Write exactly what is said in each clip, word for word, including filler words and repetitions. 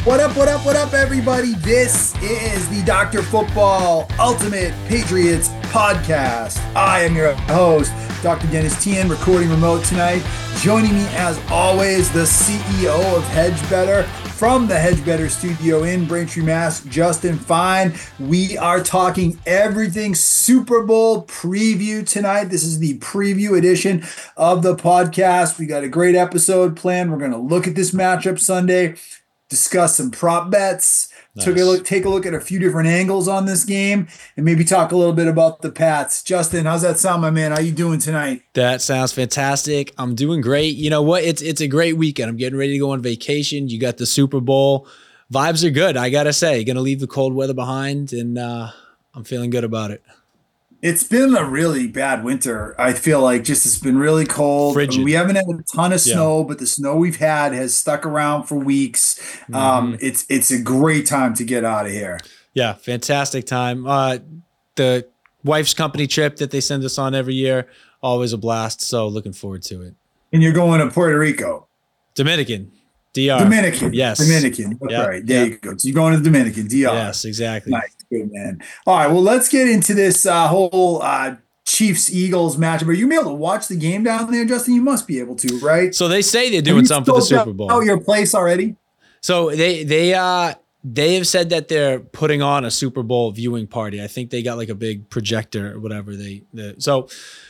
What up, what up, what up, everybody? This is the Doctor Football Ultimate Patriots Podcast. I am your host, Doctor Dennis Tien, recording remote tonight. Joining me, as always, the C E O of HedgeBetter from the HedgeBetter studio in Braintree, Mass, Justin Fine. We are talking everything Super Bowl preview tonight. This is the preview edition of the podcast. We got a great episode planned. We're going to look at this matchup Sunday, discuss some prop bets, nice. took a look, take a look at a few different angles on this game, and maybe talk a little bit about the Pats. Justin, how's that sound, my man? How you doing tonight? That sounds fantastic. I'm doing great. You know what? It's it's a great weekend. I'm getting ready to go on vacation. You got the Super Bowl. Vibes are good, I got to say. Going to leave the cold weather behind, and uh, I'm feeling good about it. It's been a really bad winter. I feel like just it's been really cold. I mean, we haven't had a ton of yeah. snow, but the snow we've had has stuck around for weeks. Mm-hmm. Um, it's it's a great time to get out of here. Yeah, fantastic time. Uh, the wife's company trip that they send us on every year, always a blast. So looking forward to it. And you're going to Puerto Rico? Dominican. D R. Dominican. Yes. Dominican. That's yep. right. There yep. you go. So you're going to Dominican, D R. Yes, exactly. Nice. Good, man. All right. Well, let's get into this uh, whole uh, Chiefs-Eagles matchup. Are you able to watch the game down there, Justin? You must be able to, right? So they say they're doing something for the Super Bowl. Oh, your place already? So they they uh they have said that they're putting on a Super Bowl viewing party. I think they got like a big projector or whatever. They, they so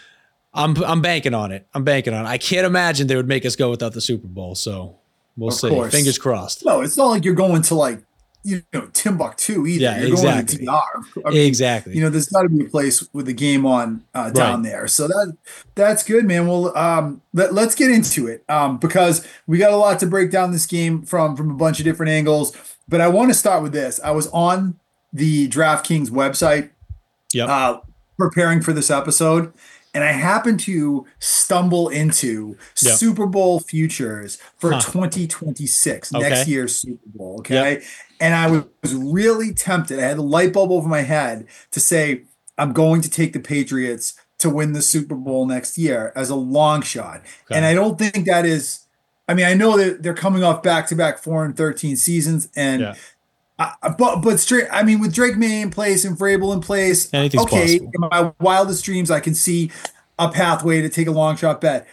I'm I'm banking on it. I'm banking on it. I can't imagine they would make us go without the Super Bowl. So we'll of see. Course. Fingers crossed. No, it's not like you're going to like, you know, Timbuktu either. Yeah, You're exactly. going to D R. I mean, exactly. You know, there's got to be a place with the game on uh, down right. there. So that that's good, man. Well, um, let, let's get into it um, because we got a lot to break down this game from from a bunch of different angles. But I want to start with this. I was on the DraftKings website yep. uh, preparing for this episode, and I happened to stumble into yep. Super Bowl futures for huh. twenty twenty-six, okay. next year's Super Bowl. Okay. Yep. And I was really tempted. I had a light bulb over my head to say, I'm going to take the Patriots to win the Super Bowl next year as a long shot. Okay. And I don't think that is, I mean, I know that they're coming off back-to-back four and thirteen seasons. And, yeah. I, but, but straight, I mean, with Drake May in place and Vrabel in place, anything's okay, possible. In my wildest dreams, I can see a pathway to take a long shot bet.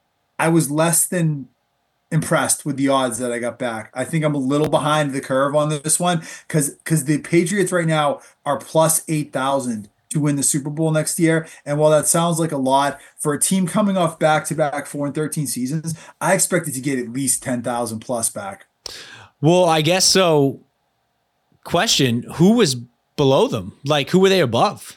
I was less than impressed with the odds that I got back. I think I'm a little behind the curve on this one because because the Patriots right now are plus eight thousand to win the Super Bowl next year. And while that sounds like a lot for a team coming off back-to-back four and thirteen seasons, I expected to get at least ten thousand plus back. Well, I guess so. Question, who was below them? Like, who were they above?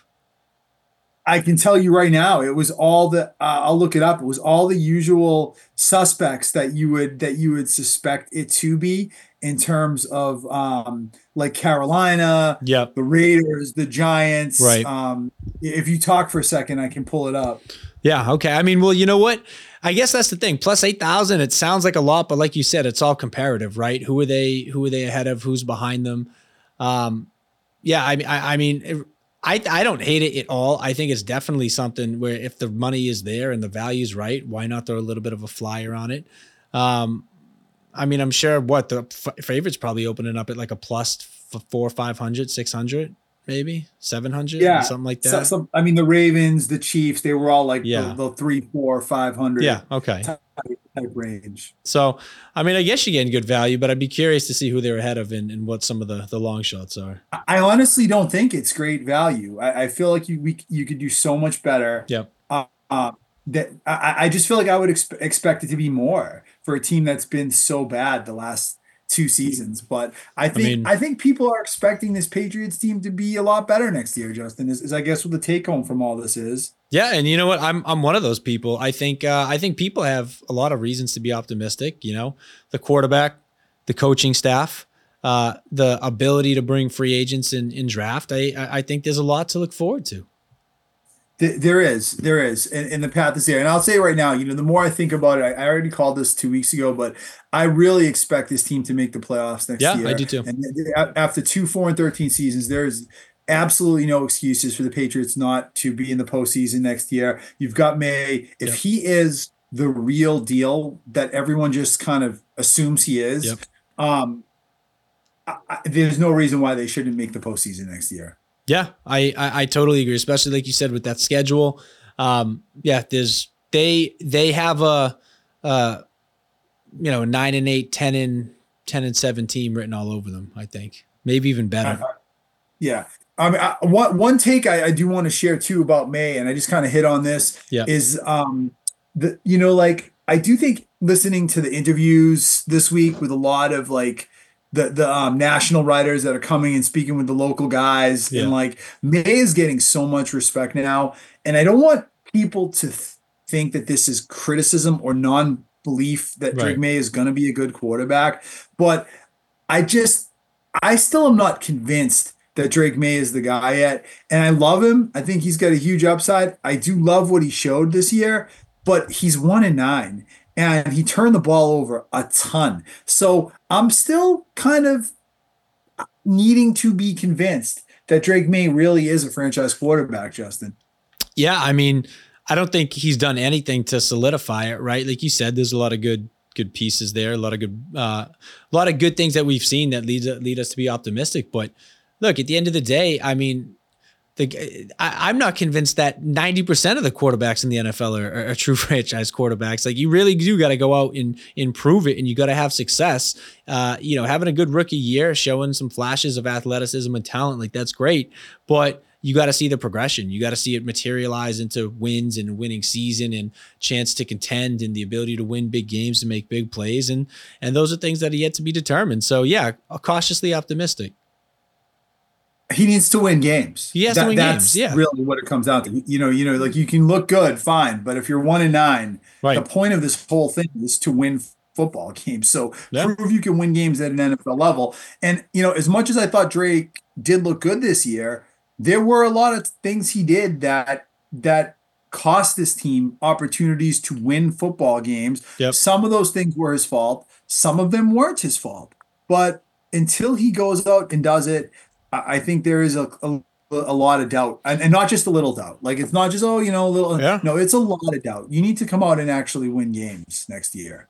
I can tell you right now, it was all the. Uh, I'll look it up. It was all the usual suspects that you would that you would suspect it to be in terms of um, like Carolina, yep. the Raiders, the Giants. Right. Um, if you talk for a second, I can pull it up. Yeah. Okay. I mean, well, you know what? I guess that's the thing. Plus eight thousand. It sounds like a lot, but like you said, it's all comparative, right? Who are they? Who are they ahead of? Who's behind them? Um, yeah. I mean, I, I mean. It, I I don't hate it at all. I think it's definitely something where if the money is there and the value is right, why not throw a little bit of a flyer on it? Um, I mean, I'm sure what the f- favorites probably opening up at like a plus f- four, five hundred, six hundred, maybe seven hundred, yeah, something like that. So, so, I mean, the Ravens, the Chiefs, they were all like yeah. the, the three, four, five hundred. Yeah. Okay. Type, type range. So, I mean, I guess you're getting good value, but I'd be curious to see who they're ahead of and, and what some of the, the long shots are. I honestly don't think it's great value. I, I feel like you we, you could do so much better. Yep. Uh, uh, that I, I just feel like I would exp- expect it to be more for a team that's been so bad the last two seasons. But I think I, mean, I think people are expecting this Patriots team to be a lot better next year, Justin, is, is I guess what the take home from all this is. Yeah, and you know what? I'm I'm one of those people. I think uh, I think people have a lot of reasons to be optimistic. You know, the quarterback, the coaching staff, uh, the ability to bring free agents in, in draft. I I think there's a lot to look forward to. There is, there is, and, and the path is there. And I'll say right now, you know, the more I think about it, I, I already called this two weeks ago, but I really expect this team to make the playoffs next yeah, year. Yeah, I do too. And after two, four, and thirteen seasons, there's absolutely no excuses for the Patriots not to be in the postseason next year. You've got May. If yep. he is the real deal that everyone just kind of assumes he is, yep. um, I, I, there's no reason why they shouldn't make the postseason next year. Yeah, I, I, I totally agree, especially like you said with that schedule. Um, yeah, there's they they have a uh, you know nine and eight, ten and ten and seven team written all over them. I think maybe even better. Uh, yeah. I mean, I, one one take I, I do want to share too about May, and I just kind of hit on this. Yeah. Is um the you know like I do think listening to the interviews this week with a lot of like the the um, national writers that are coming and speaking with the local guys, Yeah. and like May is getting so much respect now, and I don't want people to th- think that this is criticism or non-belief that Drake Right. May is going to be a good quarterback, but I just I still am not convinced that Drake May is the guy yet. And I love him. I think he's got a huge upside. I do love what he showed this year, but he's one and nine and he turned the ball over a ton. So I'm still kind of needing to be convinced that Drake May really is a franchise quarterback, Justin. Yeah, I mean, I don't think he's done anything to solidify it, right? Like you said, there's a lot of good good pieces there, a lot of good uh, a lot of good things that we've seen that leads lead us to be optimistic. But look, at the end of the day, I mean, the I, I'm not convinced that ninety percent of the quarterbacks in the N F L are, are, are true franchise quarterbacks. Like you really do got to go out and improve it, and you got to have success. Uh, you know, having a good rookie year, showing some flashes of athleticism and talent, like that's great. But you got to see the progression. You got to see it materialize into wins and a winning season and chance to contend and the ability to win big games and make big plays. And and those are things that are yet to be determined. So yeah, cautiously optimistic. He needs to win games. He has that, to win that's games. Yeah, really what it comes down to. You know, you know, like you can look good, fine, but if you're one and nine, right. The point of this whole thing is to win football games. So yeah. prove you can win games at an N F L level. And you know, as much as I thought Drake did look good this year, there were a lot of things he did that that cost this team opportunities to win football games. Yep. Some of those things were his fault. Some of them weren't his fault. But until he goes out and does it, I think there is a, a, a lot of doubt, and, and not just a little doubt. Like it's not just, oh, you know, a little. Yeah. No, it's a lot of doubt. You need to come out and actually win games next year.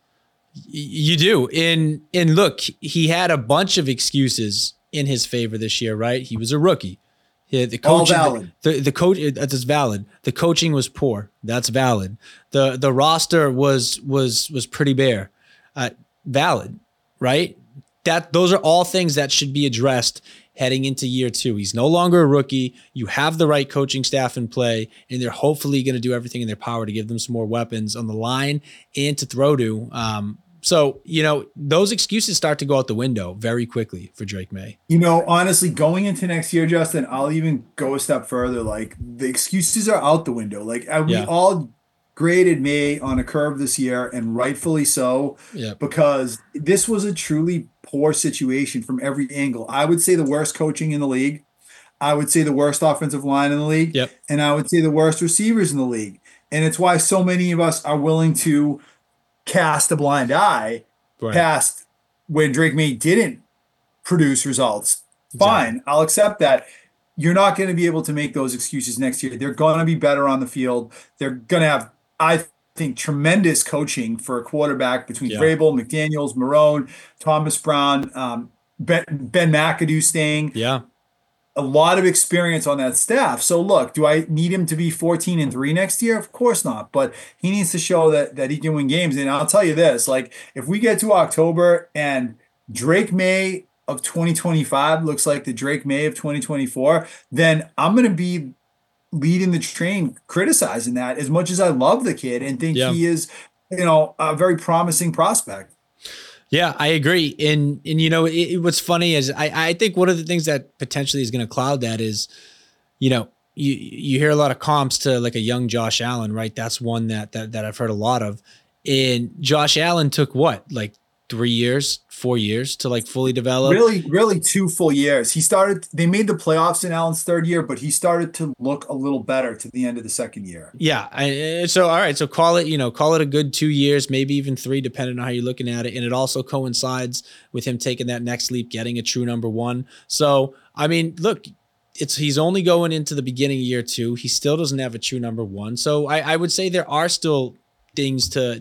You do. And, and look, he had a bunch of excuses in his favor this year, right? He was a rookie. Yeah, the coach, All valid. The, the, the coach, that's valid. The coaching was poor. That's valid. The the roster was was was pretty bare. Uh, valid, right? That those are all things that should be addressed heading into year two. He's no longer a rookie. You have the right coaching staff in play, and they're hopefully going to do everything in their power to give them some more weapons on the line and to throw to. Um, So, you know, those excuses start to go out the window very quickly for Drake May. You know, honestly, going into next year, Justin, I'll even go a step further. Like the excuses are out the window. Like we Yeah. all graded May on a curve this year, and rightfully so, Yeah. because this was a truly poor situation from every angle. I would say the worst coaching in the league. I would say the worst offensive line in the league. Yep. And I would say the worst receivers in the league. And it's why so many of us are willing to cast a blind eye Right. past when Drake May didn't produce results. Fine, Exactly. I'll accept that. You're not going to be able to make those excuses next year. They're going to be better on the field. They're going to have, I think, tremendous coaching for a quarterback between Yeah. Vrabel, McDaniels, Marone, Thomas Brown, um, Ben, Ben McAdoo staying. Yeah. A lot of experience on that staff. So look, do I need him to be fourteen and three next year? Of course not. But he needs to show that that he can win games. And I'll tell you this, like if we get to October and Drake May of twenty twenty-five looks like the Drake May of twenty twenty-four, then I'm going to be leading the train criticizing that, as much as I love the kid and think Yeah. he is, you know, a very promising prospect. Yeah, I agree. And, and you know, it, it, what's funny is I, I think one of the things that potentially is going to cloud that is, you know, you, you hear a lot of comps to like a young Josh Allen, right? That's one that, that, that I've heard a lot of. And Josh Allen took what, like three years, four years to like fully develop? Really, really two full years. He started, they made the playoffs in Allen's third year, but he started to look a little better to the end of the second year. Yeah. I, so, all right. So call it, you know, call it a good two years, maybe even three, depending on how you're looking at it. And it also coincides with him taking that next leap, getting a true number one. So, I mean, look, it's, he's only going into the beginning of year two. He still doesn't have a true number one. So I, I would say there are still things to, to,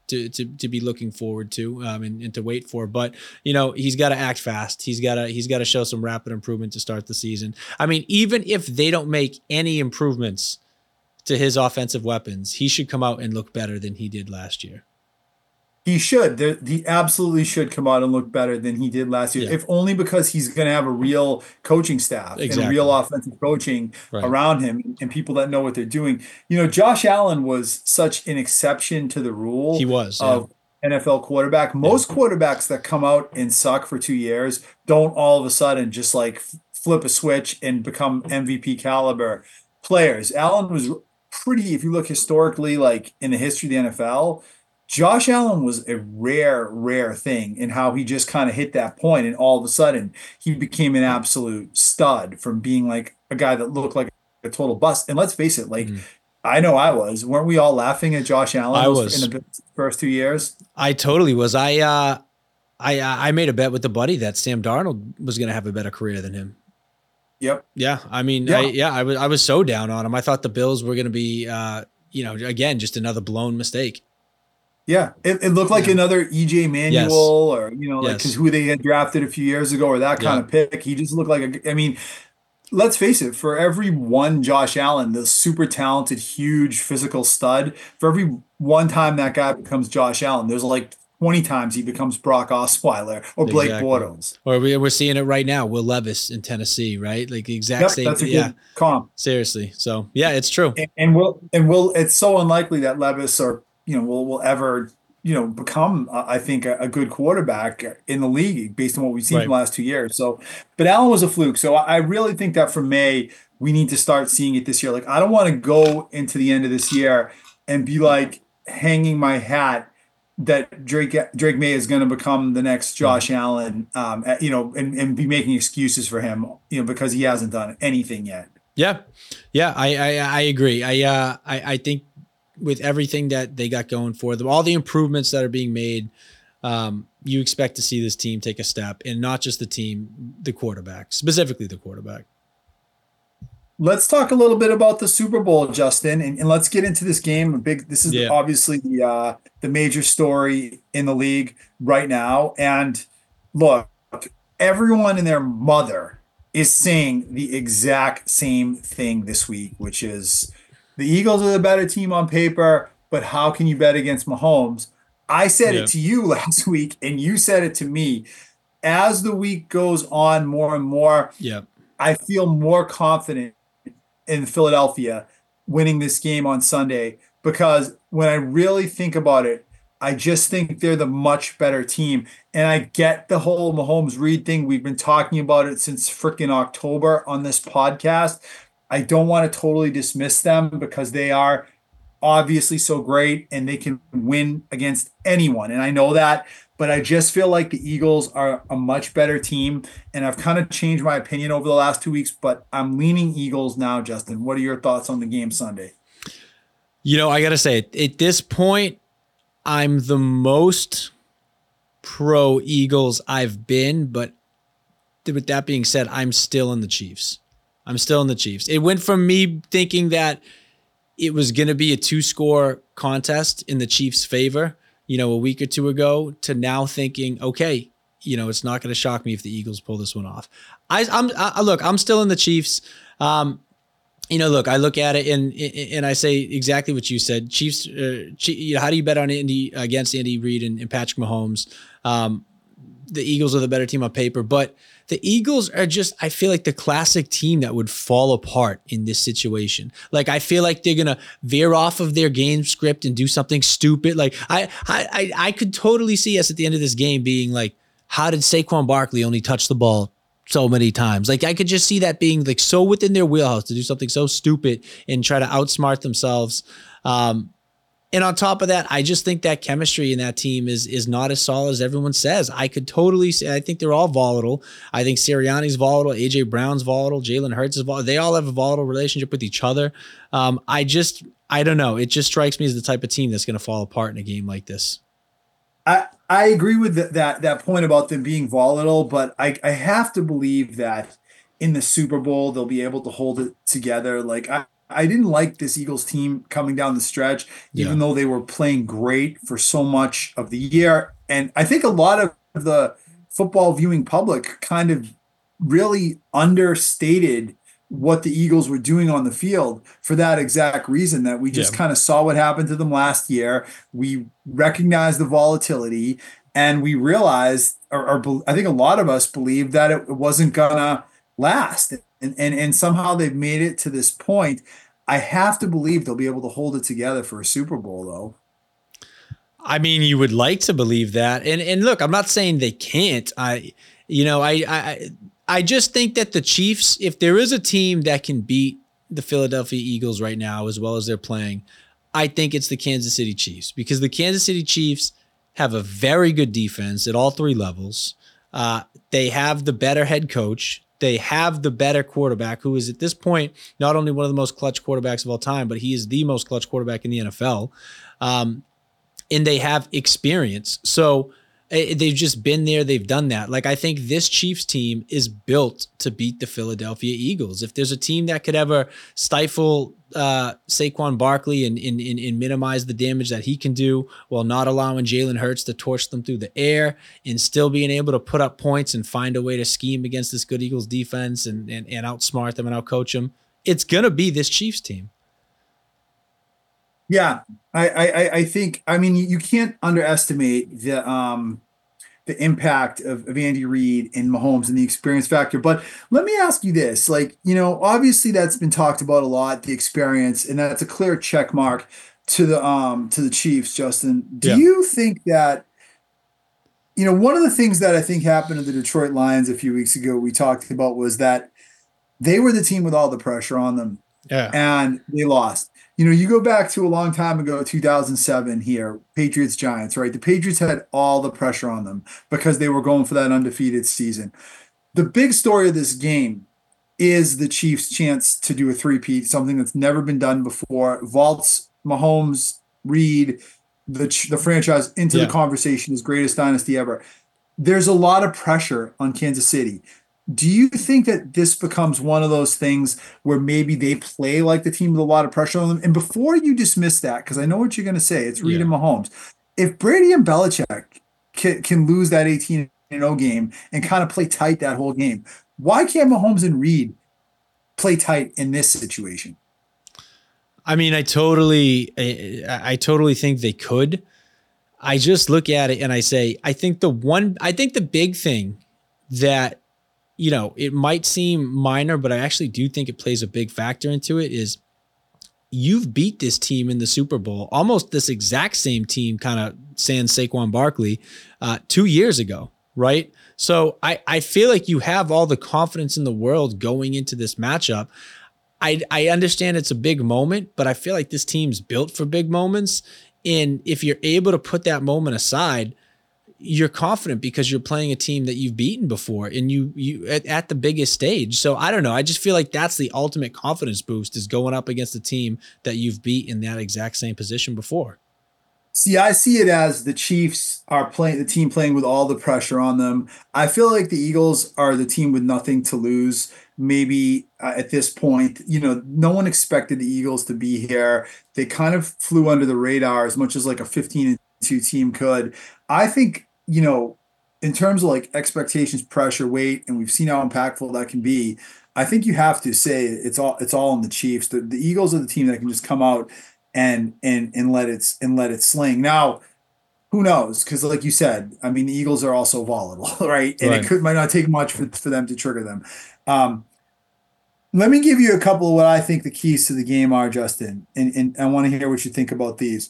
to to, to be looking forward to um, and, and to wait for. But you know, he's got to act fast. He's got to he's got to show some rapid improvement to start the season. I mean, even if they don't make any improvements to his offensive weapons, he should come out and look better than he did last year. He should. There, he absolutely should come out and look better than he did last year, yeah. if only because he's going to have a real coaching staff exactly. and real offensive coaching right. around him and people that know what they're doing. You know, Josh Allen was such an exception to the rule. He was of yeah. N F L quarterback. Most yeah. quarterbacks that come out and suck for two years don't all of a sudden just like flip a switch and become M V P caliber players. Allen was pretty, if you look historically, like in the history of the N F L, Josh Allen was a rare, rare thing in how he just kind of hit that point, and all of a sudden he became an absolute stud from being like a guy that looked like a total bust. And let's face it, like mm-hmm. I know I was. Weren't we all laughing at Josh Allen I was. in the first two years? I totally was. I uh, I I made a bet with the buddy that Sam Darnold was going to have a better career than him. Yep. Yeah. I mean, yeah. I, yeah, I was I was so down on him. I thought the Bills were going to be, uh, you know, again, just another blown mistake. Yeah, it, it looked like yeah. another E J Manuel yes. or, you know, like, because yes. who they had drafted a few years ago or that kind yeah. of pick. He just looked like, a, I mean, let's face it, for every one Josh Allen, the super talented, huge physical stud, for every one time that guy becomes Josh Allen, there's like twenty times he becomes Brock Osweiler or Blake exactly. Bortles. Or we, we're seeing it right now, Will Levis in Tennessee, right? Like the exact yep, same. That's a yeah. good comp. Seriously. So, yeah, it's true. And, and will and will it's so unlikely that Levis or you know, will will ever, you know, become, uh, I think, a, a good quarterback in the league based on what we've seen right. in the last two years. So, but Allen was a fluke. So I, I really think that for May, we need to start seeing it this year. Like, I don't want to go into the end of this year and be like hanging my hat that Drake Drake May is going to become the next Josh mm-hmm. Allen, um, you know, and, and be making excuses for him, you know, because he hasn't done anything yet. Yeah. Yeah, I I, I agree. I uh I, I think with everything that they got going for them, all the improvements that are being made, um, you expect to see this team take a step, and not just the team, the quarterback, specifically the quarterback. Let's talk a little bit about the Super Bowl, Justin, and, and let's get into this game. A big, this is yeah. obviously the uh, the major story in the league right now. And look, everyone and their mother is saying the exact same thing this week, which is, the Eagles are the better team on paper, but how can you bet against Mahomes? I said yep. it to you last week, and you said it to me. As the week goes on more and more, yep. I feel more confident in Philadelphia winning this game on Sunday, because when I really think about it, I just think they're the much better team. And I get the whole Mahomes Reed thing. We've been talking about it since freaking October on this podcast. I don't want to totally dismiss them because they are obviously so great and they can win against anyone. And I know that, but I just feel like the Eagles are a much better team. And I've kind of changed my opinion over the last two weeks, but I'm leaning Eagles now, Justin. What are your thoughts on the game Sunday? You know, I got to say, at this point, I'm the most pro Eagles I've been, but with that being said, I'm still in the Chiefs. I'm still in the Chiefs. It went from me thinking that it was going to be a two-score contest in the Chiefs' favor, you know, a week or two ago, to now thinking, okay, you know, it's not going to shock me if the Eagles pull this one off. I, I'm I, look, I'm still in the Chiefs. Um, you know, look, I look at it and and I say exactly what you said. Chiefs, uh, you know, how do you bet on Andy against Andy Reid and, and Patrick Mahomes? Um, the Eagles are the better team on paper, but the Eagles are just, I feel like the classic team that would fall apart in this situation. Like, I feel like they're going to veer off of their game script and do something stupid. Like, I, I, I could totally see us at the end of this game being like, how did Saquon Barkley only touch the ball so many times? Like, I could just see that being like so within their wheelhouse to do something so stupid and try to outsmart themselves. Um, And on top of that, I just think that chemistry in that team is is not as solid as everyone says. I could totally say, I think they're all volatile. I think Sirianni's volatile, A J Brown's volatile, Jalen Hurts is volatile. They all have a volatile relationship with each other. Um, I just, I don't know. It just strikes me as the type of team that's going to fall apart in a game like this. I, I agree with the, that that point about them being volatile, but I, I have to believe that in the Super Bowl, they'll be able to hold it together. Like, I, I didn't like this Eagles team coming down the stretch, even Yeah. though they were playing great for so much of the year. And I think a lot of the football viewing public kind of really understated what the Eagles were doing on the field for that exact reason, that we Yeah. just kind of saw what happened to them last year. We recognized the volatility, and we realized, or, or I think a lot of us believed that it wasn't gonna last. And, and and somehow they've made it to this point. I have to believe they'll be able to hold it together for a Super Bowl, though. I mean, you would like to believe that. And and look, I'm not saying they can't. I you know, I I I just think that the Chiefs, if there is a team that can beat the Philadelphia Eagles right now as well as they're playing, I think it's the Kansas City Chiefs, because the Kansas City Chiefs have a very good defense at all three levels. Uh, they have the better head coach. They have the better quarterback, who is at this point not only one of the most clutch quarterbacks of all time, but he is the most clutch quarterback in the N F L. Um, and they have experience. So eh, they've just been there. They've done that. Like, I think this Chiefs team is built to beat the Philadelphia Eagles. If there's a team that could ever stifle uh, Saquon Barkley and, and, and, and minimize the damage that he can do while not allowing Jalen Hurts to torch them through the air and still being able to put up points and find a way to scheme against this good Eagles defense and, and, and outsmart them and outcoach them, it's going to be this Chiefs team. Yeah, I, I, I think, I mean, you can't underestimate the um, the impact of, of Andy Reid and Mahomes and the experience factor. But let me ask you this, like, you know, obviously that's been talked about a lot, the experience, and that's a clear check mark to the um to the Chiefs, Justin. Do Yeah. you think that, you know, one of the things that I think happened to the Detroit Lions a few weeks ago, we talked about, was that they were the team with all the pressure on them, Yeah. and they lost. You know, you go back to a long time ago, two thousand seven here, Patriots Giants, right? The Patriots had all the pressure on them because they were going for that undefeated season. The big story of this game is the Chiefs' chance to do a three-peat, something that's never been done before. Vaults Mahomes, Reid, the the franchise into Yeah. the conversation as greatest dynasty ever. There's a lot of pressure on Kansas City. Do you think that this becomes one of those things where maybe they play like the team with a lot of pressure on them? And before you dismiss that, because I know what you're going to say, it's Reid Yeah. and Mahomes. If Brady and Belichick can, can lose that eighteen and oh game and kind of play tight that whole game, why can't Mahomes and Reid play tight in this situation? I mean, I totally, I, I totally think they could. I just look at it and I say, I think the one, I think the big thing that, you know, it might seem minor, but I actually do think it plays a big factor into it, is you've beat this team in the Super Bowl, almost this exact same team, kind of sans Saquon Barkley, uh, two years ago, right? So I, I feel like you have all the confidence in the world going into this matchup. I, I understand it's a big moment, but I feel like this team's built for big moments. And if you're able to put that moment aside, you're confident because you're playing a team that you've beaten before and you you at, at the biggest stage. So I don't know. I just feel like that's the ultimate confidence boost, is going up against a team that you've beat in that exact same position before. See, I see it as the Chiefs are playing, the team playing with all the pressure on them. I feel like the Eagles are the team with nothing to lose. Maybe uh, at this point, you know, no one expected the Eagles to be here. They kind of flew under the radar as much as like a fifteen and two team could. I think, you know, in terms of like expectations, pressure, weight, and we've seen how impactful that can be, I think you have to say it's all it's all on the Chiefs. The, the Eagles are the team that can just come out and and and let it and let it sling. Now, who knows? Because like you said, I mean, the Eagles are also volatile, right? And Right. it could might not take much for, for them to trigger them. Um, let me give you a couple of what I think the keys to the game are, Justin, and, and I want to hear what you think about these.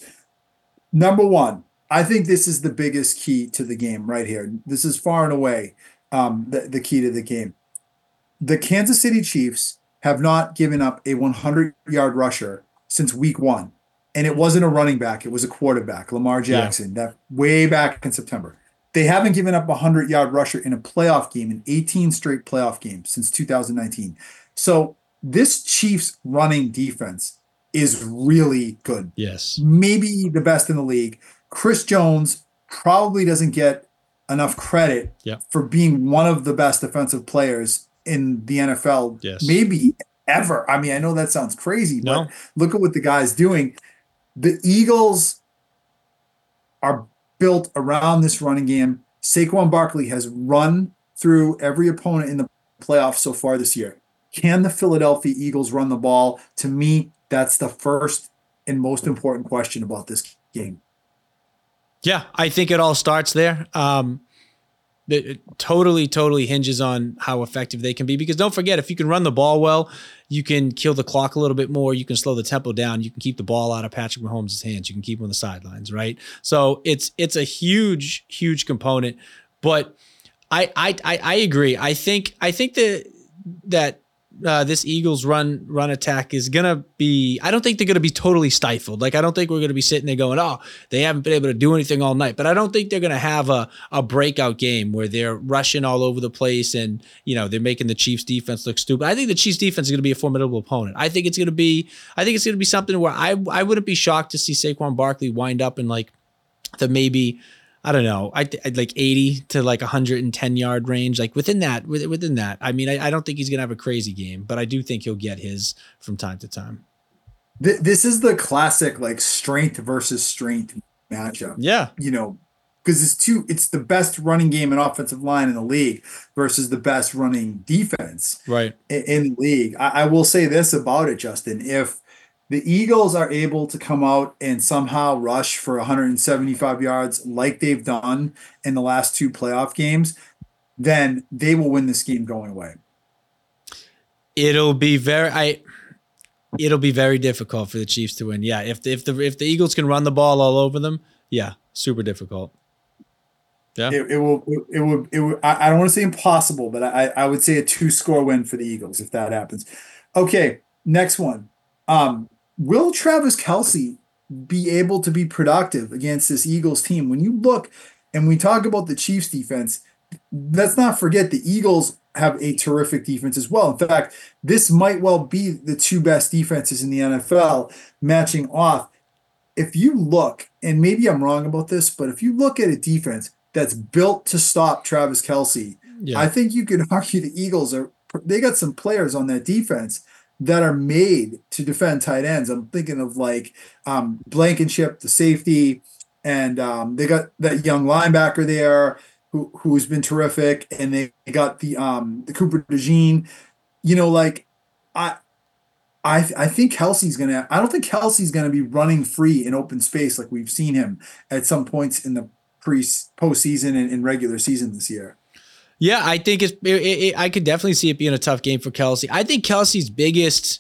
Number one, I think this is the biggest key to the game right here. This is far and away um, the, the key to the game. The Kansas City Chiefs have not given up a hundred-yard rusher since week one. And it wasn't a running back, it was a quarterback, Lamar Jackson, that way back in September. They haven't given up a hundred-yard rusher in a playoff game, in eighteen straight playoff games since two thousand nineteen. So this Chiefs running defense is really good. Yes. Maybe the best in the league. Chris Jones probably doesn't get enough credit Yep. for being one of the best defensive players in the N F L. Yes. Maybe ever. I mean, I know that sounds crazy, but No. look at what the guy's doing. The Eagles are built around this running game. Saquon Barkley has run through every opponent in the playoffs so far this year. Can the Philadelphia Eagles run the ball? To me, that's the first and most important question about this game. Yeah, I think it all starts there. Um, it totally, totally hinges on how effective they can be. Because don't forget, if you can run the ball well, you can kill the clock a little bit more. You can slow the tempo down. You can keep the ball out of Patrick Mahomes' hands. You can keep him on the sidelines, right? So it's it's a huge, huge component. But I I I, I agree. I think I think that that uh, this Eagles run run attack is gonna be. I don't think they're gonna be totally stifled. Like I don't think we're gonna be sitting there going, "Oh, they haven't been able to do anything all night." But I don't think they're gonna have a a breakout game where they're rushing all over the place and you know they're making the Chiefs defense look stupid. I think the Chiefs defense is gonna be a formidable opponent. I think it's gonna be. I think it's gonna be something where I I wouldn't be shocked to see Saquon Barkley wind up in like the maybe. I don't know. I I'd like eighty to like one hundred ten yard range, like within that. Within that, I mean, I, I don't think he's gonna have a crazy game, but I do think he'll get his from time to time. Th- This is the classic like strength versus strength matchup. Yeah, You know, because it's two, it's the best running game and offensive line in the league versus the best running defense right. i- in the league. I, I will say this about it, Justin. If the Eagles are able to come out and somehow rush for one hundred seventy-five yards like they've done in the last two playoff games, then they will win this game going away. It'll be very. I. It'll be very difficult for the Chiefs to win. Yeah, if the, if the if the Eagles can run the ball all over them, yeah, super difficult. Yeah. It, it will. It, it would. It would. I, I don't want to say impossible, but I, I would say a two score win for the Eagles if that happens. Okay, next one. Um, will Travis Kelce be able to be productive against this Eagles team? When you look and we talk about the Chiefs defense, let's not forget the Eagles have a terrific defense as well. In fact, this might well be the two best defenses in the N F L matching off. If you look, and maybe I'm wrong about this, but if you look at a defense that's built to stop Travis Kelce, Yeah. I think you can argue the Eagles are they got some players on that defense that are made to defend tight ends. I'm thinking of like um, Blankenship, the safety, and um, they got that young linebacker there who who's been terrific, and they got the um, the Cooper DeJean. You know, like I I I think Kelsey's gonna. I don't think Kelsey's gonna be running free in open space like we've seen him at some points in the pre postseason and in regular season this year. Yeah, I think it's. It, it, I could definitely see it being a tough game for Kelce. I think Kelsey's biggest.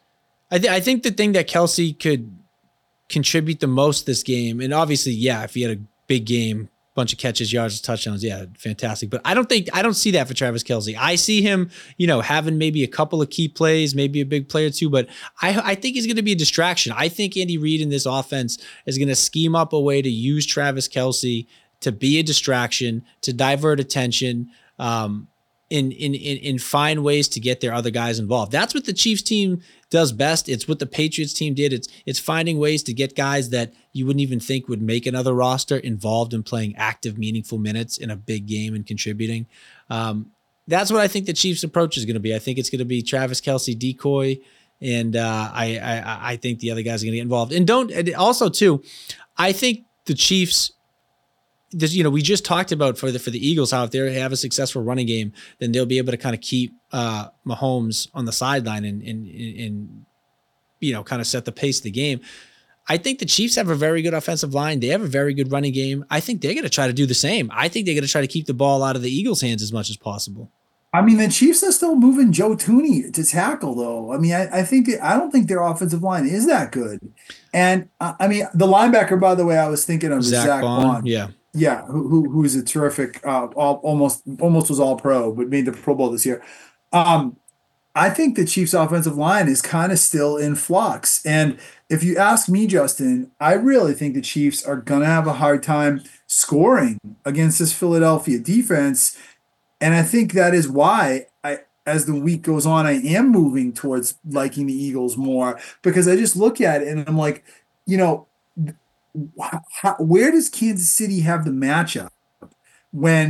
I think. I think the thing that Kelce could contribute the most this game, and obviously, yeah, if he had a big game, bunch of catches, yards, touchdowns, yeah, fantastic. But I don't think I don't see that for Travis Kelce. I see him, you know, having maybe a couple of key plays, maybe a big play or two. But I, I think he's going to be a distraction. I think Andy Reid in this offense is going to scheme up a way to use Travis Kelce to be a distraction, to divert attention. Um, in, in in in find ways to get their other guys involved. That's what the Chiefs team does best. It's what the Patriots team did. It's it's finding ways to get guys that you wouldn't even think would make another roster involved in playing active, meaningful minutes in a big game and contributing. Um, that's what I think the Chiefs' approach is going to be. I think it's going to be Travis Kelce decoy, and uh, I, I I think the other guys are going to get involved. And don't and also too, I think the Chiefs. This, you know, we just talked about for the for the Eagles how if they have a successful running game, then they'll be able to kind of keep uh, Mahomes on the sideline and, and and you know kind of set the pace of the game. I think the Chiefs have a very good offensive line. They have a very good running game. I think they're going to try to do the same. I think they're going to try to keep the ball out of the Eagles' hands as much as possible. I mean, the Chiefs are still moving Joe Tooney to tackle, though. I mean, I, I think I don't think their offensive line is that good. And uh, I mean, the linebacker, by the way, I was thinking of Zach, Zach Bond, Bond. yeah. Yeah, who, who who's a terrific, uh, all, almost almost was all pro, but made the Pro Bowl this year. Um, I think the Chiefs' offensive line is kind of still in flux. And if you ask me, Justin, I really think the Chiefs are gonna have a hard time scoring against this Philadelphia defense. And I think that is why I, as the week goes on, I am moving towards liking the Eagles more because I just look at it and I'm like, you know. How, where does Kansas City have the matchup when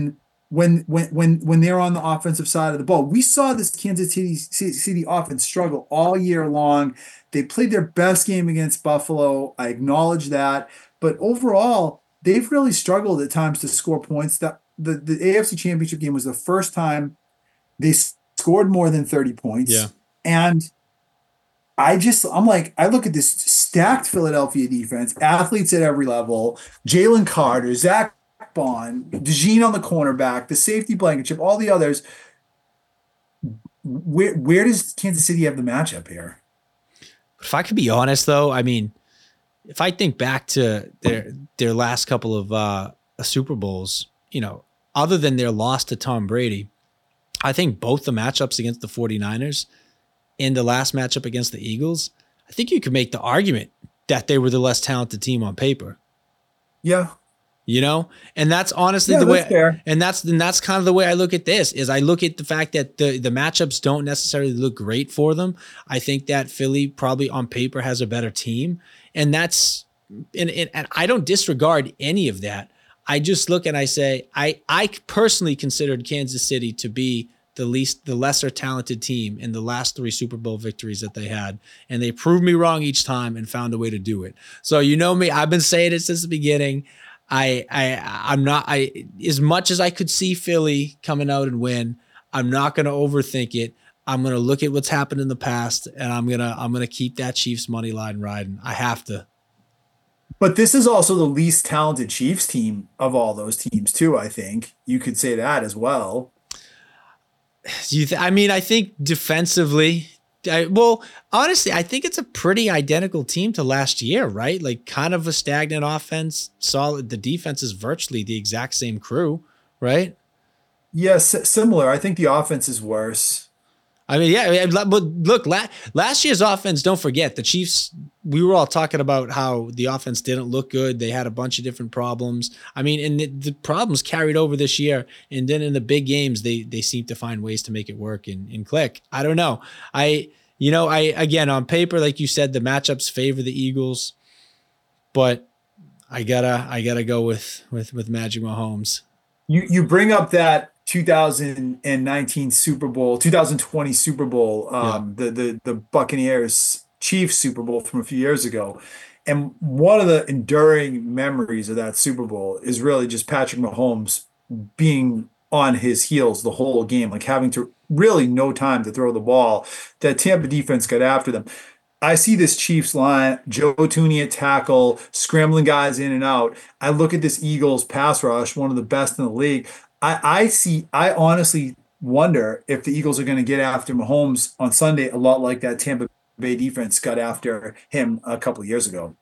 when when when when they're on the offensive side of the ball. We saw this Kansas City City offense struggle all year long. They played their best game against Buffalo. I acknowledge that, but overall, they've really struggled at times to score points. That the the A F C Championship game was the first time they scored more than thirty points, Yeah. and I just, I'm like, I look at this stacked Philadelphia defense, athletes at every level, Jalen Carter, Zach Bond, DeJean on the cornerback, the safety blanket, all the others. Where where does Kansas City have the matchup here? If I could be honest, though, I mean, if I think back to their their last couple of uh, Super Bowls, you know, other than their loss to Tom Brady, I think both the matchups against the 49ers and the last matchup against the Eagles, I think you could make the argument that they were the less talented team on paper. Yeah. You know, and that's honestly yeah, the way, fair. and that's and that's kind of the way I look at this. Is I look at the fact that the the matchups don't necessarily look great for them. I think that Philly probably on paper has a better team, and that's and and, and I don't disregard any of that. I just look and I say I I personally considered Kansas City to be the least the lesser talented team in the last three Super Bowl victories that they had, and they proved me wrong each time and found a way to do it. So you know me, I've been saying it since the beginning. I, I, I'm not, I, as much as I could see Philly coming out and win, I'm not going to overthink it. I'm going to look at what's happened in the past, and I'm going to, I'm going to keep that Chiefs money line riding. I have to. But this is also the least talented Chiefs team of all those teams too. I think you could say that as well. Do you th- I mean, I think defensively, I, well, honestly, I think it's a pretty identical team to last year, right? Like kind of a stagnant offense, solid. The defense is virtually the exact same crew, right? Yes, similar. I think the offense is worse. I mean, yeah, but look, last year's offense, don't forget, the Chiefs, we were all talking about how the offense didn't look good. They had a bunch of different problems. I mean, and the, the problems carried over this year. And then in the big games, they they seem to find ways to make it work and, and click. I don't know. I, you know, I, again, on paper, like you said, the matchups favor the Eagles, but I gotta, I gotta go with, with, with Magic Mahomes. You, you bring up that two thousand nineteen Super Bowl, two thousand twenty Super Bowl, um, yeah. the, the, the Buccaneers Chiefs Super Bowl from a few years ago. And one of the enduring memories of that Super Bowl is really just Patrick Mahomes being on his heels the whole game, like having to really no time to throw the ball. That Tampa defense got after them. I see this Chiefs line, Joe Thuney at tackle, scrambling guys in and out. I look at this Eagles pass rush, one of the best in the league. I, I see, I honestly wonder if the Eagles are going to get after Mahomes on Sunday a lot like that Tampa Bay defense got after him a couple of years ago.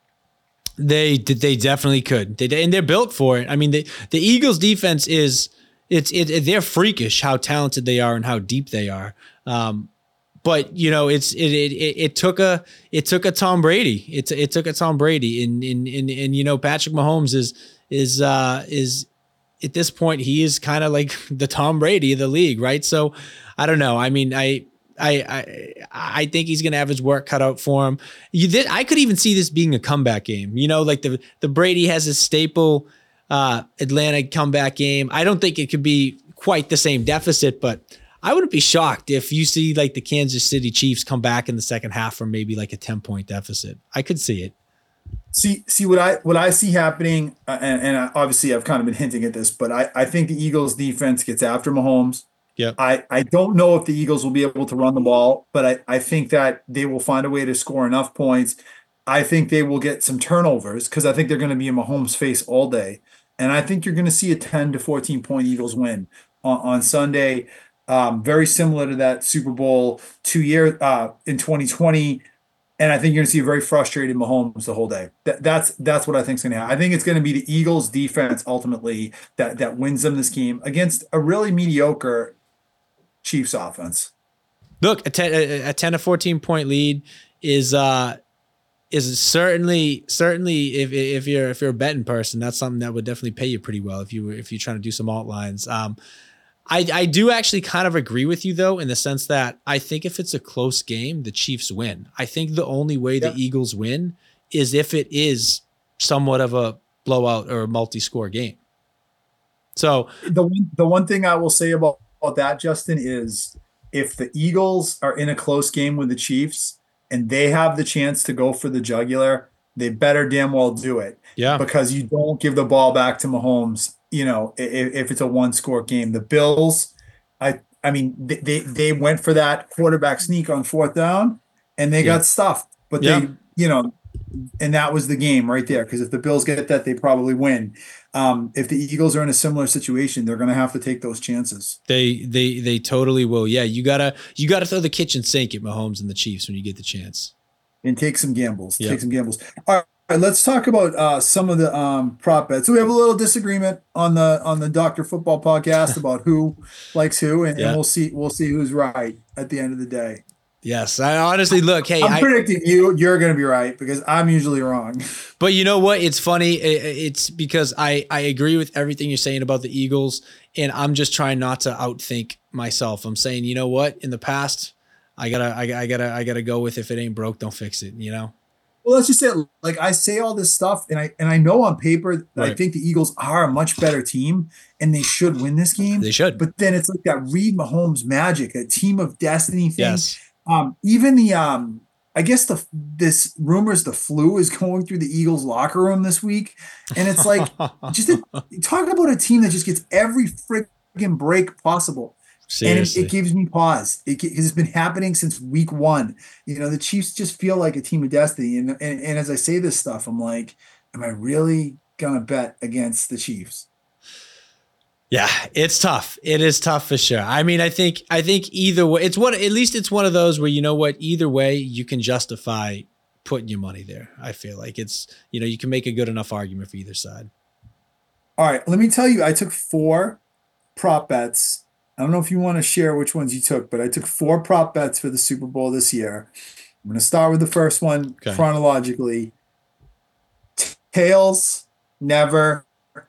They did. They definitely could. They and they're built for it. I mean, the the Eagles defense is it's it, it they're freakish how talented they are and how deep they are. Um, but you know, it's it, it it it took a it took a Tom Brady. It it took a Tom Brady, and and and and you know, Patrick Mahomes is is uh, is. At this point, he is kind of like the Tom Brady of the league, right? So I don't know. I mean, I I I, I think he's going to have his work cut out for him. You did, I could even see this being a comeback game. You know, like the the Brady has his staple uh, Atlanta comeback game. I don't think it could be quite the same deficit, but I wouldn't be shocked if you see like the Kansas City Chiefs come back in the second half from maybe like a ten point deficit. I could see it. See, see what I what I see happening, uh, and, and I, obviously I've kind of been hinting at this, but I, I think the Eagles defense gets after Mahomes. Yeah. I, I don't know if the Eagles will be able to run the ball, but I, I think that they will find a way to score enough points. I think they will get some turnovers because I think they're going to be in Mahomes' face all day. And I think you're going to see a ten to fourteen point Eagles win on, on Sunday. Um, very similar to that Super Bowl two years uh, in twenty twenty. And I think you're going to see a very frustrated Mahomes the whole day. That, that's that's what I think is going to happen. I think it's going to be the Eagles' defense ultimately that that wins them this game against a really mediocre Chiefs offense. Look, a ten, a ten to fourteen point lead is uh, is certainly certainly if if you're if you're a betting person, that's something that would definitely pay you pretty well if you if you're trying to do some alt lines. Um, I, I do actually kind of agree with you, though, in the sense that I think if it's a close game, the Chiefs win. I think the only way the yeah. Eagles win is if it is somewhat of a blowout or a multi-score game. So The one, the one thing I will say about, about that, Justin, is if the Eagles are in a close game with the Chiefs and they have the chance to go for the jugular, they better damn well do it. yeah, Because you don't give the ball back to Mahomes, you know, if, if it's a one score game. The Bills, I I mean, they, they they went for that quarterback sneak on fourth down and they yeah, got stuffed. But yeah. they, you know, and that was the game right there. Because if the Bills get that, they probably win. Um, if the Eagles are in a similar situation, they're going to have to take those chances. They they they totally will. Yeah, you gotta you gotta throw the kitchen sink at Mahomes and the Chiefs when you get the chance. And take some gambles. Yep. Take some gambles. All right, let's talk about uh, some of the um, prop bets. So we have a little disagreement on the on the Doctor Football podcast about who likes who, and, Yeah. and we'll see we'll see who's right at the end of the day. Yes, I honestly look. Hey, I'm I, predicting you you're going to be right because I'm usually wrong. but you know what? It's funny. It- It's because I I agree with everything you're saying about the Eagles, and I'm just trying not to outthink myself. I'm saying, you know what? In the past, I gotta I, I gotta I gotta go with if it ain't broke, don't fix it. You know. Well, let's just say, like I say all this stuff, and I and I know on paper that I Right. think the Eagles are a much better team, and they should win this game. They should. But then it's like that Reed Mahomes magic, a team of destiny thing. Yes. Um, even the um, I guess the this rumors the flu is going through the Eagles locker room this week, and it's like just a, talk about a team that just gets every freaking break possible. Seriously. And it, it gives me pause. It, it's been happening since week one. You know, the Chiefs just feel like a team of destiny. And, and, and as I say this stuff, I'm like, am I really going to bet against the Chiefs? Yeah, it's tough. It is tough for sure. I mean, I think I think either way, it's one at least it's one of those where you know what, either way you can justify putting your money there. I feel like it's, you know, you can make a good enough argument for either side. All right, let me tell you, I took four prop bets. I don't know if you want to share which ones you took, but I took four prop bets for the Super Bowl this year. I'm going to start with the first one Okay. chronologically. Tails never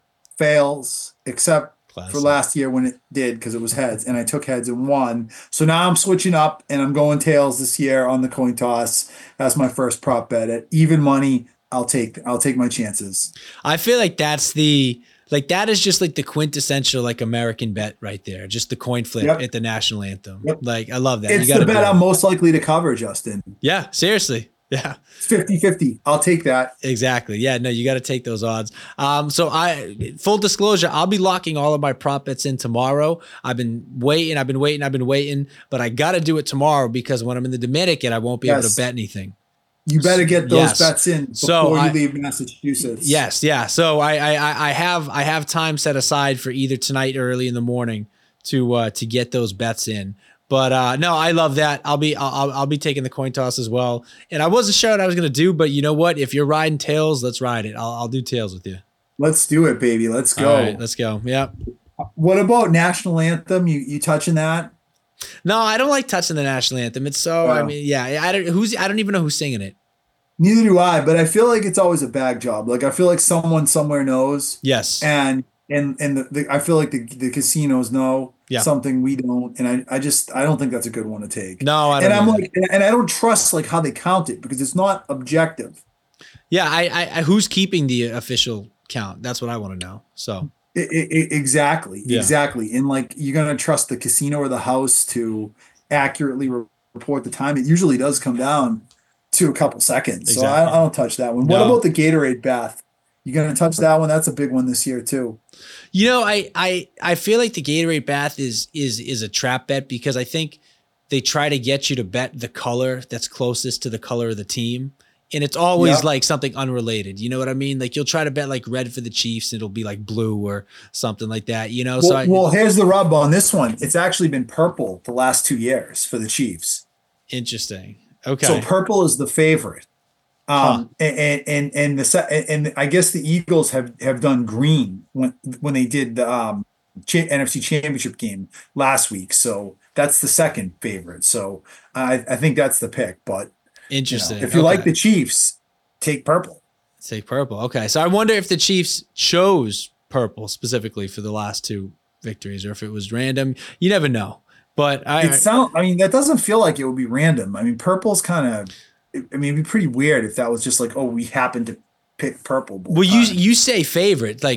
fails, except Classic. for last year when it did, because it was heads, and I took heads and won. So now I'm switching up and I'm going tails this year on the coin toss. That's my first prop bet at even money. I'll take I'll take my chances. I feel like that's the like that is just like the quintessential like American bet right there. Just the coin flip Yep. at the national anthem. Yep. Like I love that. It's you gotta the bet do it. I'm most likely to cover, Justin. Yeah, seriously. Yeah. It's fifty-fifty. I'll take that. Exactly. Yeah, no, you got to take those odds. Um, so I, full disclosure, I'll be locking all of my prop bets in tomorrow. I've been waiting, I've been waiting, I've been waiting, but I got to do it tomorrow because when I'm in the Dominican, I won't be able Yes. to bet anything. You better get those Yes. bets in before So you I- leave Massachusetts. Yes, yeah. So I, I, I I have, I have time set aside for either tonight or early in the morning to, uh, to get those bets in. But uh, no, I love that. I'll be I'll, I'll be taking the coin toss as well. And I wasn't sure what I was gonna do, but you know what? If you're riding tails, let's ride it. I'll, I'll do tails with you. Let's do it, baby. Let's go. All right, let's go. Yeah. What about national anthem? You you touching that? No, I don't like touching the national anthem. It's so. I Wow. mean, yeah. I don't. Who's? I don't even know who's singing it. Neither do I, but I feel like it's always a bag job. Like I feel like someone somewhere knows, Yes. and and and the, the I feel like the the casinos know Yeah. something we don't, and I I just I don't think that's a good one to take. No, I don't. and I'm either. like, and I don't trust like how they count it because it's not objective. yeah. I, I. I. Who's keeping the official count? That's what I want to know. So. I- I- I- exactly, Yeah. exactly. And like you're gonna trust the casino or the house to accurately re- report the time. It usually does come down to a couple seconds, so I, Exactly. I don't touch that one. What No. about the Gatorade bath? You gonna touch that one? That's a big one this year too. You know, I, I I feel like the Gatorade bath is is is a trap bet because I think they try to get you to bet the color that's closest to the color of the team. And it's always Yeah. like something unrelated. You know what I mean? Like you'll try to bet like red for the Chiefs, and it'll be like blue or something like that. You know, Well, so I, well, here's the rub on this one. It's actually been purple the last two years for the Chiefs. interesting. Okay. So purple is the favorite. Um, and and and the se- and I guess the Eagles have have done green when when they did the um, cha- N F C Championship game last week. So that's the second favorite. So I I think that's the pick. But you know, Interesting. if you Okay. like the Chiefs, take purple. Take purple. Okay. So I wonder if the Chiefs chose purple specifically for the last two victories or if it was random. You never know. But I It sound. I mean, that doesn't feel like it would be random. I mean, purple's kind of. I mean, it'd be pretty weird if that was just like, oh, we happened to pick purple. both well, you times. you say favorite. Like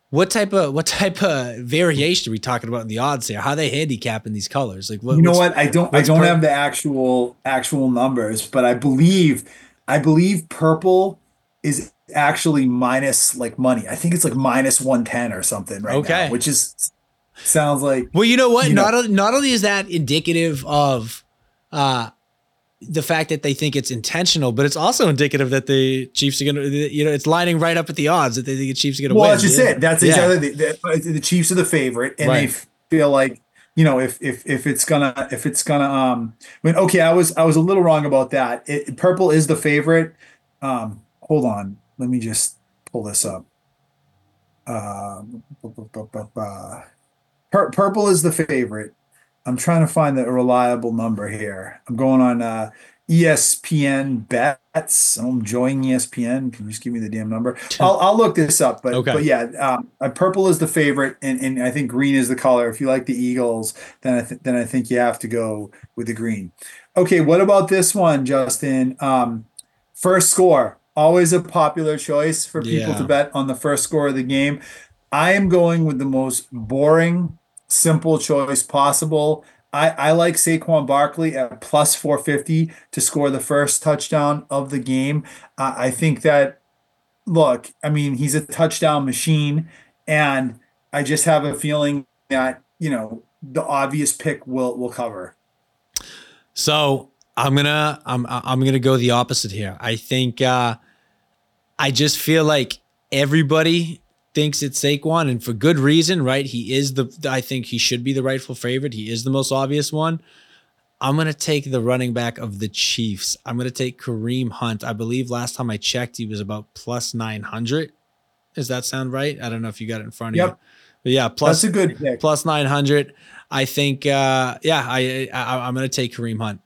What type of what type of variation are we talking about in the odds here? How are they handicapping these colors? Like what, You know what's what? I don't I what's don't per have the actual actual numbers, but I believe I believe purple is actually minus like money. I think it's like minus one ten or something right now, okay. which is sounds like, Well, you know what? you know, Not o- not only is that indicative of uh the fact that they think it's intentional, but it's also indicative that the Chiefs are going to, you know, it's lining right up at the odds that they think the Chiefs are going to well, win. that's just Yeah. it. That's Yeah. exactly the, the, the Chiefs are the favorite, and they Right. feel like, you know, if if if it's gonna if it's gonna um when okay, I was I was a little wrong about that. It, purple is the favorite. Um, hold on, let me just pull this up. Um, Pur- purple is the favorite. I'm trying to find the reliable number here. I'm going on uh, E S P N bets. I'm enjoying E S P N. Can you just give me the damn number? I'll I'll look this up. But Okay. but yeah, um, uh, purple is the favorite, and, and I think green is the color. If you like the Eagles, then I th then I think you have to go with the green. Okay, what about this one, Justin? Um, first score, always a popular choice for people to Yeah. bet on the first score of the game. I am going with the most boring, simple choice possible. I, I like Saquon Barkley at plus four fifty to score the first touchdown of the game. Uh, I think that, look, I mean, he's a touchdown machine, and I just have a feeling that, you know, the obvious pick will will cover. So I'm gonna I'm I'm gonna go the opposite here. I think uh, I just feel like everybody thinks it's Saquon, and for good reason, right? He is the I think he should be the rightful favorite. He is the most obvious one. I'm gonna take the running back of the Chiefs. I'm gonna take Kareem Hunt. I believe last time I checked, he was about plus nine hundred. Does that sound right? I don't know if you got it in front of you, Yep, but yeah, that's plus a good pick. plus nine hundred. I think, uh, yeah, I, I I'm gonna take Kareem Hunt.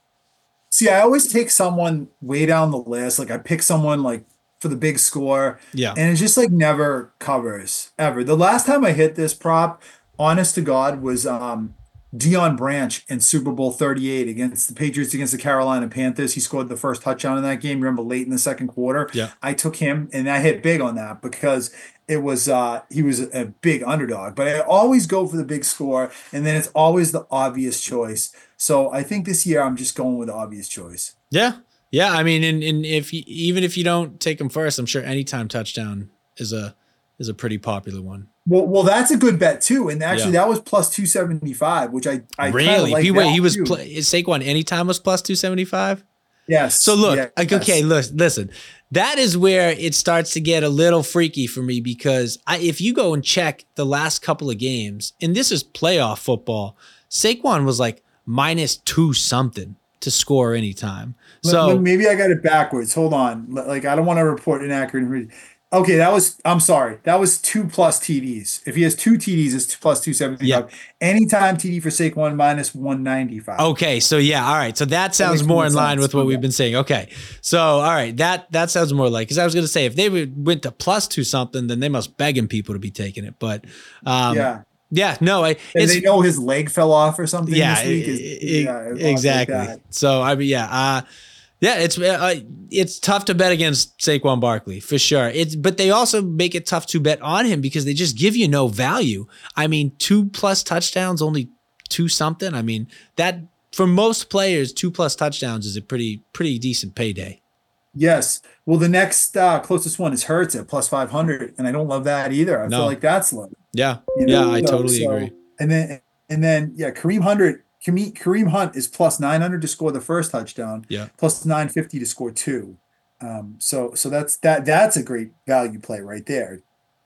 See, I always take someone way down the list. Like I pick someone like for the big score, Yeah, and it just like never covers ever. The last time I hit this prop, honest to God, was um Dion Branch in Super Bowl thirty-eight against the Patriots against the Carolina Panthers. He scored the first touchdown in that game. Remember late in the second quarter, yeah. I took him and I hit big on that because it was uh he was a big underdog. But I always go for the big score, and then it's always the obvious choice. So I think this year I'm just going with the obvious choice. Yeah, yeah. I mean, and, and if you, even if you don't take him first, I'm sure anytime touchdown is a is a pretty popular one. Well, well, that's a good bet too. And actually, Yeah. that was plus two seventy-five, which I I kind of Really? like He, wait, that he was too. play, Saquon anytime was plus two seventy five. So Yes, look, like, okay, yes. listen, listen, that is where it starts to get a little freaky for me because I, if you go and check the last couple of games, and this is playoff football, Saquon was like minus two something to score anytime. Let- let- So Maybe I got it backwards. Hold on. L- Like I don't want to report inaccurate information. Okay, that was, I'm sorry. That was two plus T Ds. If he has two T Ds, it's two plus yeah. two seventy-five. Anytime T D for Saquon minus one ninety-five. Okay, so yeah, all right. So that That sounds makes more more in line sense. with what My we've bad. been saying. Okay, so all right, that that sounds more like because I was going to say if they would, went to plus two something, then they must begging people to be taking it. But um, Yeah. yeah, no, I, And it's they know his leg fell off or something yeah, this i- week. Is i- yeah, odds like exactly. that. So I mean, yeah, uh, yeah, it's uh, it's tough to bet against Saquon Barkley for sure. It's but they also make it tough to bet on him because they just give you no value. I mean, two plus touchdowns, only two something. I mean that for most players, two plus touchdowns is a pretty pretty decent payday. Yes. Well, the next uh, closest one is Hurts at plus five hundred, and I don't love that either. I feel No, like that's low. yeah, You yeah, know, I so, totally agree. so and then and then yeah, Kareem Hundred Kareem, Kareem Hunt is plus nine hundred to score the first touchdown, Yeah, plus nine fifty to score two. Um, so so that's that that's a great value play right there.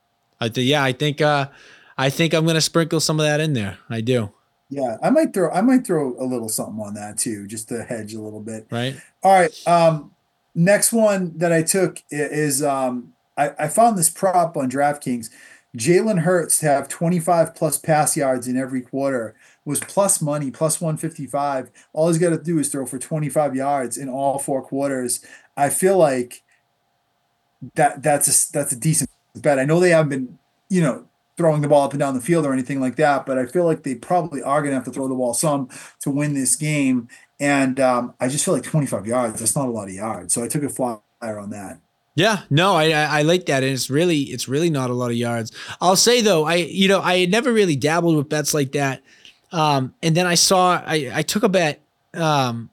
I think yeah, I think uh, I think I'm gonna sprinkle some of that in there. I do. Yeah, I might throw I might throw a little something on that too, just to hedge a little bit. Right. All right. Um, next one that I took i- is um, I, I found this prop on DraftKings. Jalen Hurts to have twenty-five plus pass yards in every quarter was plus money, plus one fifty-five. All he's got to do is throw for twenty-five yards in all four quarters. I feel like that that's a that's a decent bet. I know they haven't been, you know, throwing the ball up and down the field or anything like that, but I feel like they probably are going to have to throw the ball some to win this game. And um, I just feel like twenty-five yards, that's not a lot of yards. So I took a flyer on that. Yeah, no, I, I I like that, and it's really it's really not a lot of yards. I'll say though, I you know I had never really dabbled with bets like that, um, and then I saw I I took a bet um,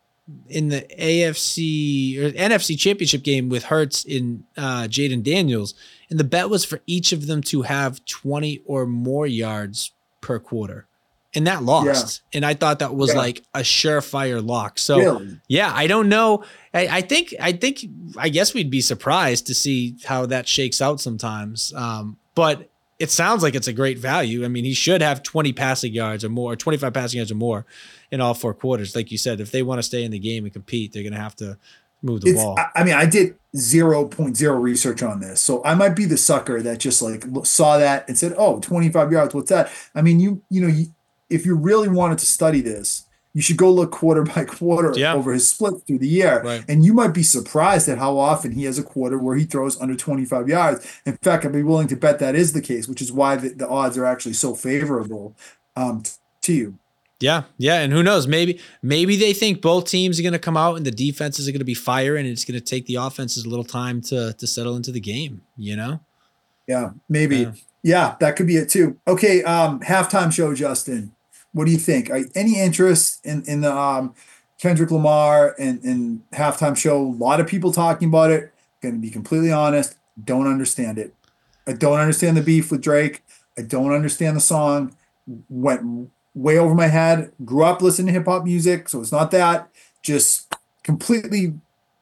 in the A F C or N F C Championship game with Hurts in uh, Jaden Daniels, and the bet was for each of them to have twenty or more yards per quarter. And that lost. Yeah. And I thought that was yeah. like a surefire lock. So really? yeah, I don't know. I, I think, I think, I guess we'd be surprised to see how that shakes out sometimes. Um, but it sounds like it's a great value. I mean, he should have twenty passing yards or more, twenty-five passing yards or more in all four quarters. Like you said, if they want to stay in the game and compete, they're going to have to move the it's, ball. I mean, I did zero point zero research on this. So I might be the sucker that just like saw that and said, oh, twenty-five yards. What's that? I mean, you, you know, you, if you really wanted to study this, you should go look quarter by quarter yeah. over his split through the year. Right. And you might be surprised at how often he has a quarter where he throws under twenty-five yards. In fact, I'd be willing to bet that is the case, which is why the, the odds are actually so favorable um, to you. Yeah, yeah, and who knows? Maybe maybe they think both teams are going to come out and the defenses are going to be firing, and it's going to take the offenses a little time to to settle into the game. You know? Yeah, maybe. Yeah, yeah that could be it too. Okay, um, halftime show, Justin. What do you think? Are, any interest in in the um, Kendrick Lamar and, and halftime show? A lot of people talking about it. Going to be completely honest, don't understand it. I don't understand the beef with Drake. I don't understand the song. Went way over my head. Grew up listening to hip hop music, so it's not that. Just completely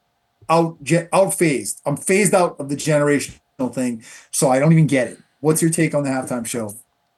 out out phased. I'm phased out of the generational thing, so I don't even get it. What's your take on the halftime show?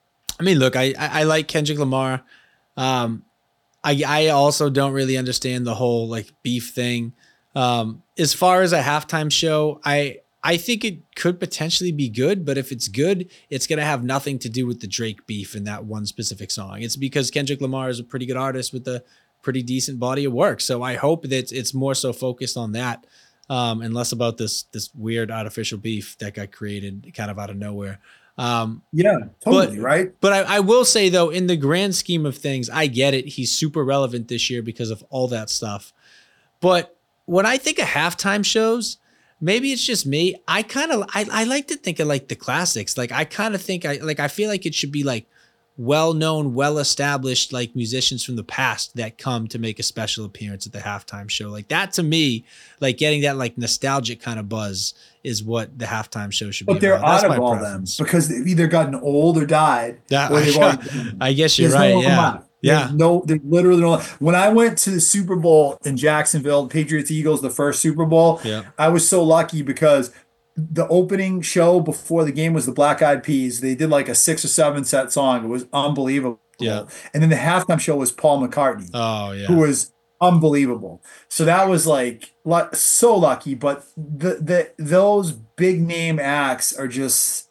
I mean, look, I, I like Kendrick Lamar. Um, I I also don't really understand the whole like beef thing. Um, as far as a halftime show, I I think it could potentially be good, but if it's good, it's gonna have nothing to do with the Drake beef in that one specific song. It's because Kendrick Lamar is a pretty good artist with a pretty decent body of work. So I hope that it's more so focused on that, um, and less about this this weird artificial beef that got created kind of out of nowhere. Um, yeah, totally. But, right. But I, I will say though, in the grand scheme of things, I get it. He's super relevant this year because of all that stuff. But when I think of halftime shows, maybe it's just me. I kind of, I, I like to think of like the classics. Like I kind of think I, like, I feel like it should be like well-known, well-established, like musicians from the past that come to make a special appearance at the halftime show. Like that to me, like getting that like nostalgic kind of buzz is what the halftime show should be. But they're out of all them because they've either gotten old or died. Yeah, or they've I, I guess you're right. No yeah. Yeah. There's no, there's literally no. When I went to the Super Bowl in Jacksonville, Patriots Eagles, the first Super Bowl, yeah. I was so lucky because the opening show before the game was the Black Eyed Peas. They did like a six or seven set song. It was unbelievable. Yeah. And then the halftime show was Paul McCartney. Oh yeah. Who was unbelievable. So that was like so lucky. But the the those big name acts are just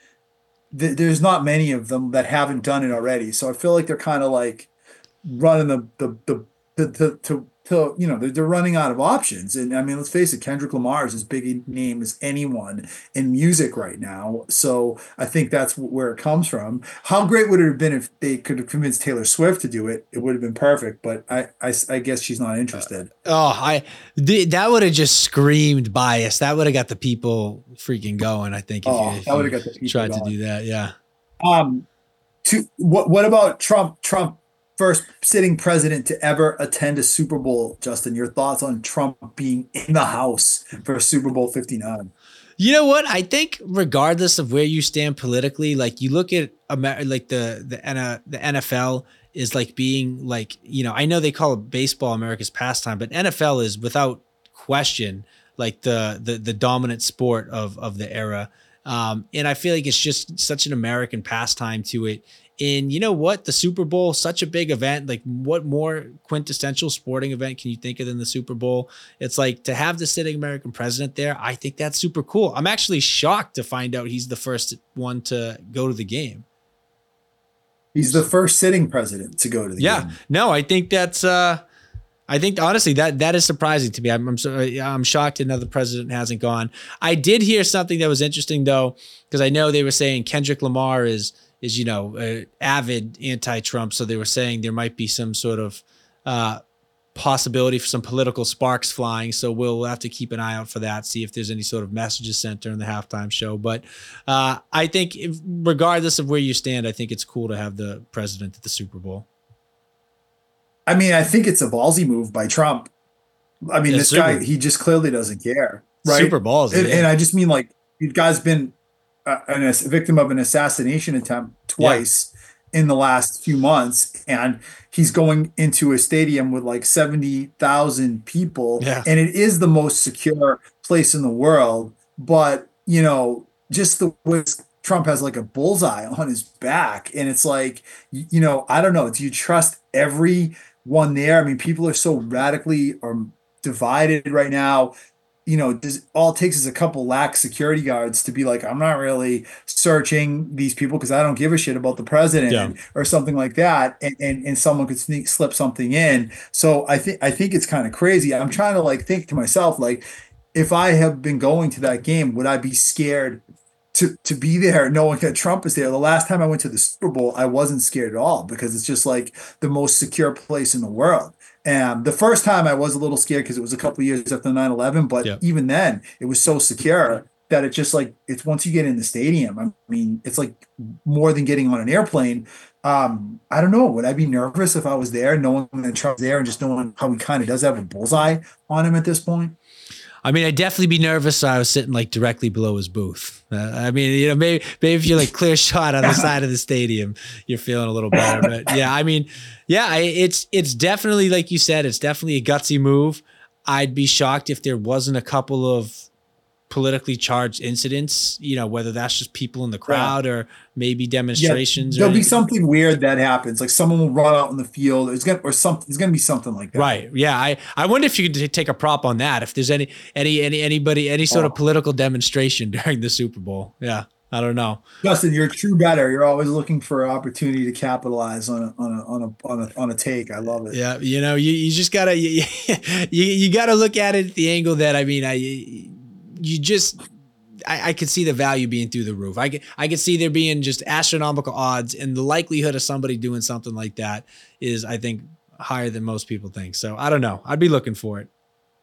th- there's not many of them that haven't done it already. So I feel like they're kind of like running the the the, the, the to So, you know, they're, they're running out of options. And I mean, let's face it, Kendrick Lamar is as big a name as anyone in music right now. So I think that's where it comes from. How great would it have been if they could have convinced Taylor Swift to do it? It would have been perfect, but I, I, I guess she's not interested. Uh, oh, I th- that would have just screamed bias. That would have got the people freaking going, I think. If oh, you, if that would have got the people tried going. to do that, yeah. Um, to what what about Trump? Trump. First sitting president to ever attend a Super Bowl. Justin, your thoughts on Trump being in the house for Super Bowl fifty-nine? You know what? I think regardless of where you stand politically, like you look at Amer- like the the, the N F L is like being like, you know, I know they call it baseball America's pastime, but N F L is without question like the the the dominant sport of of the era. Um, and I feel like it's just such an American pastime to it. And you know what? The Super Bowl, such a big event. Like, what more quintessential sporting event can you think of than the Super Bowl? It's like to have the sitting American president there. I think that's super cool. I'm actually shocked to find out he's the first one to go to the game. He's the first sitting president to go to the yeah. game. Yeah. No, I think that's, uh, I think honestly that that is surprising to me. I'm I'm, so, I'm shocked another president hasn't gone. I did hear something that was interesting though, because I know they were saying Kendrick Lamar is, is, you know, uh, avid anti-Trump. So they were saying there might be some sort of uh, possibility for some political sparks flying. So we'll have to keep an eye out for that, see if there's any sort of messages sent during the halftime show. But uh, I think if, regardless of where you stand, I think it's cool to have the president at the Super Bowl. I mean, I think it's a ballsy move by Trump. I mean, Yeah, this super- guy, he just clearly doesn't care, right? Super ballsy, And, yeah. and I just mean, like, the guy's been a, an, a victim of an assassination attempt twice in the last few months, and he's going into a stadium with like seventy thousand people, Yeah. and it is the most secure place in the world. But, you know, just the way Trump has like a bullseye on his back, and it's like, y- you know, I don't know. Do you trust everyone there? I mean, people are so radically um, divided right now. You know, does, all it takes is a couple lax security guards to be like, I'm not really searching these people because I don't give a shit about the president Yeah. or something like that, and, and and someone could sneak slip something in. So I think I think it's kind of crazy. I'm trying to like think to myself, like, if I have been going to that game, would I be scared to to be there knowing that Trump is there? The last time I went to the Super Bowl, I wasn't scared at all because it's just like the most secure place in the world. And the first time I was a little scared because it was a couple of years after nine eleven, but Yeah. even then it was so secure that it just like, it's once you get in the stadium, I mean, it's like more than getting on an airplane. Um, I don't know. Would I be nervous if I was there knowing that Trump's there and just knowing how he kind of does have a bullseye on him at this point? I mean, I'd definitely be nervous if I was sitting like directly below his booth. Uh, I mean, you know, maybe maybe if you're like clear shot on the side of the stadium, you're feeling a little better. But yeah, I mean, yeah, I- it's it's definitely, like you said, it's definitely a gutsy move. I'd be shocked if there wasn't a couple of politically charged incidents, you know, whether that's just people in the crowd or maybe demonstrations. or There'll be anything. something weird that happens. Like someone will run out in the field. There's gonna or something. There's gonna be something like that. Right. Yeah. I, I wonder if you could take a prop on that. If there's any any any anybody any sort of Oh. political demonstration during the Super Bowl. Yeah. I don't know. Justin, you're a true bettor. You're always looking for an opportunity to capitalize on a on a on a on a, on a take. I love it. Yeah. You know, you, you just gotta you, you you gotta look at it at the angle that I mean I you just. I, I could see the value being through the roof. I could, I could see there being just astronomical odds, and the likelihood of somebody doing something like that is, I think, higher than most people think. So I don't know. I'd be looking for it.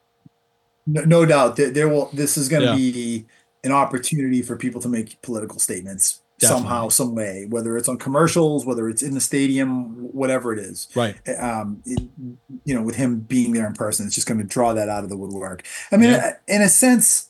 No, no doubt. There, there will. This is going to Yeah. be an opportunity for people to make political statements Definitely. somehow, some way. Whether it's on commercials, whether it's in the stadium, whatever it is. Right. Um, it, you know, with him being there in person, it's just going to draw that out of the woodwork. I mean, Yeah. in a sense,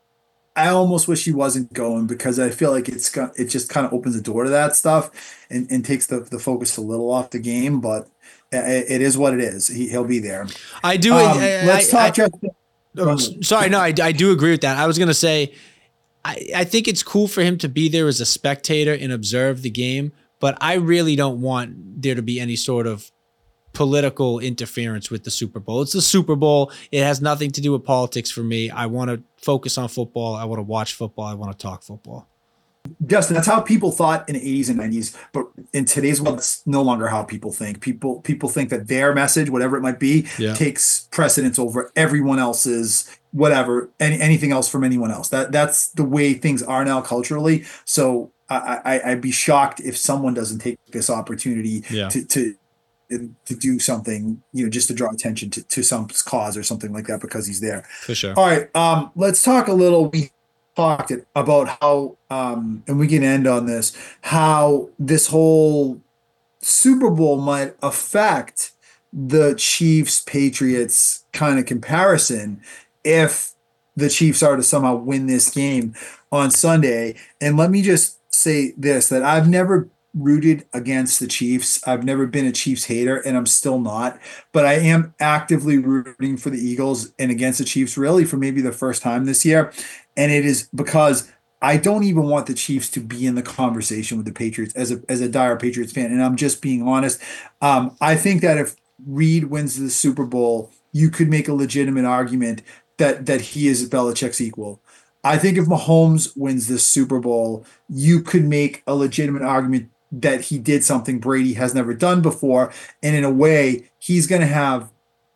I almost wish he wasn't going because I feel like it's got, it just kind of opens the door to that stuff and, and takes the, the focus a little off the game. But it, it is what it is. He, he'll be there. I do. Um, I, let's I- talk. Justin. Oh, s- sorry, no, I, I do agree with that. I was going to say, I, I think it's cool for him to be there as a spectator and observe the game, but I really don't want there to be any sort of political interference with the Super Bowl. It's the Super Bowl. It has nothing to do with politics for me. I want to focus on football. I want to watch football. I want to talk football. Justin, that's how people thought in the eighties and nineties, but in today's world, it's no longer how people think. People people think that their message, whatever it might be, Yeah. takes precedence over everyone else's, whatever, any, anything else from anyone else. That that's the way things are now culturally. So I, I I'd be shocked if someone doesn't take this opportunity Yeah. to to to do something, you know, just to draw attention to, to some cause or something like that because he's there. For sure. All right, um, let's talk a little. We talked about how, um, and we can end on this, how this whole Super Bowl might affect the Chiefs Patriots kind of comparison if the Chiefs are to somehow win this game on Sunday. And let me just say this, that I've never rooted against the Chiefs. I've never been a Chiefs hater, and I'm still not, but I am actively rooting for the Eagles and against the Chiefs really for maybe the first time this year. And it is because I don't even want the Chiefs to be in the conversation with the Patriots as a, as a dire Patriots fan. And I'm just being honest. Um, I think that if Reed wins the Super Bowl, you could make a legitimate argument that, that he is Belichick's equal. I think if Mahomes wins this Super Bowl, you could make a legitimate argument that he did something Brady has never done before. And in a way, he's going to have,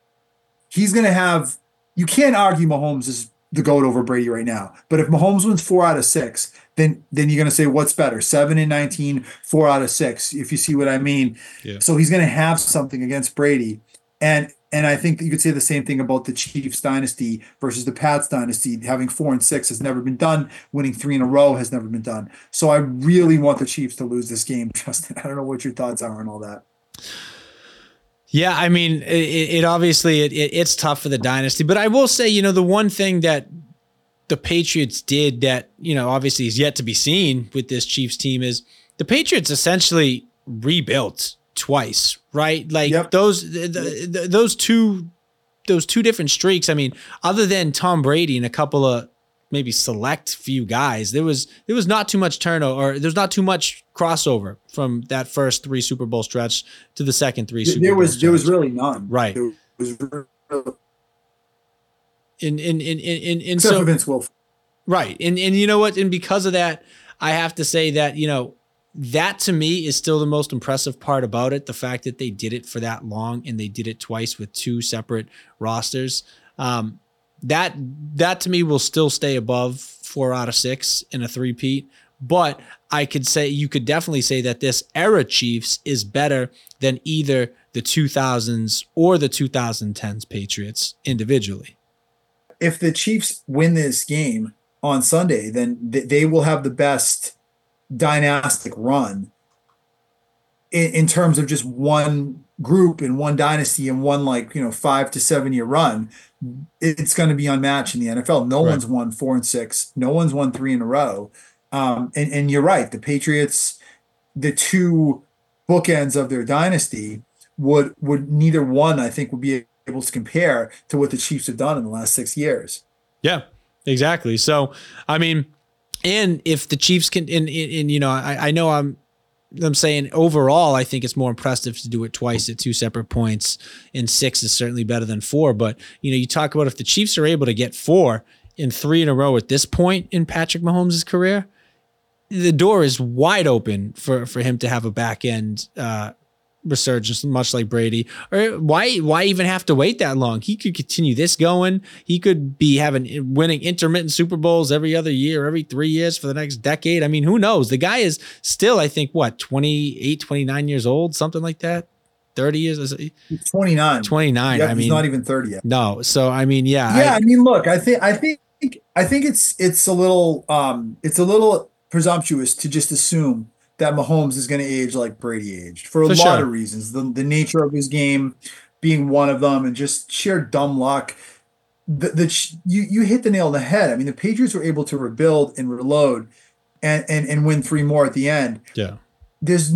he's going to have, you can't argue Mahomes is the GOAT over Brady right now. But if Mahomes wins four out of six, then, then you're going to say, what's better? Seven and nineteen, four out of six, if you see what I mean. Yeah. So he's going to have something against Brady. And and I think that you could say the same thing about the Chiefs dynasty versus the Pats dynasty. Having four and six has never been done. Winning three in a row has never been done. So I really want the Chiefs to lose this game, Justin. I don't know what your thoughts are on all that. Yeah, I mean, it, it obviously it, it, it's tough for the dynasty, but I will say, you know, the one thing that the Patriots did that, you know, obviously is yet to be seen with this Chiefs team is the Patriots essentially rebuilt twice, right? Like yep. those the, the, those two those two different streaks. I mean, other than Tom Brady and a couple of maybe select few guys, there was there was not too much turnover, or there's not too much crossover from that first three Super Bowl stretch to the second three Super there Bowl was stretch. There was really none, right? There was really in in in in in except so for Vince Wilfork. Right, and and you know what, and because of that, I have to say that, you know, that to me is still the most impressive part about it. The fact that they did it for that long and they did it twice with two separate rosters. Um, that that to me will still stay above four out of six in a three-peat. But I could say, you could definitely say that this era Chiefs is better than either the two thousands or the twenty tens Patriots individually. If the Chiefs win this game on Sunday, then they will have the best dynastic run in, in terms of just one group and one dynasty and one, like, you know, five to seven year run. It's going to be unmatched in the N F L. No right. one's won four and six. No one's won three in a row. Um, and, and you're right. The Patriots, the two bookends of their dynasty would, would neither one, I think, would be able to compare to what the Chiefs have done in the last six years. Yeah, exactly. So, I mean, and if the Chiefs can, and, and, and you know, I, I know I'm, I'm saying overall, I think it's more impressive to do it twice at two separate points, and six is certainly better than four. But, you know, you talk about if the Chiefs are able to get four in three in a row at this point in Patrick Mahomes' career, the door is wide open for, for him to have a back end uh, resurgence, much like Brady. Or why why even have to wait that long? He could continue this going. He could be having winning intermittent Super Bowls every other year, every three years for the next decade. I mean, who knows? The guy is still, I think, what, twenty-eight, twenty-nine years old, something like that. thirty years. He's twenty-nine. twenty-nine. Yeah, I mean, he's not even thirty yet. No. So I mean, yeah. Yeah, I, I mean, look, I think I think I think it's it's a little um it's a little presumptuous to just assume that Mahomes is going to age like Brady aged for a For lot sure. of reasons. The the nature of his game being one of them, and just sheer dumb luck. The the you you hit the nail on the head. I mean, the Patriots were able to rebuild and reload, and and and win three more at the end. Yeah. There's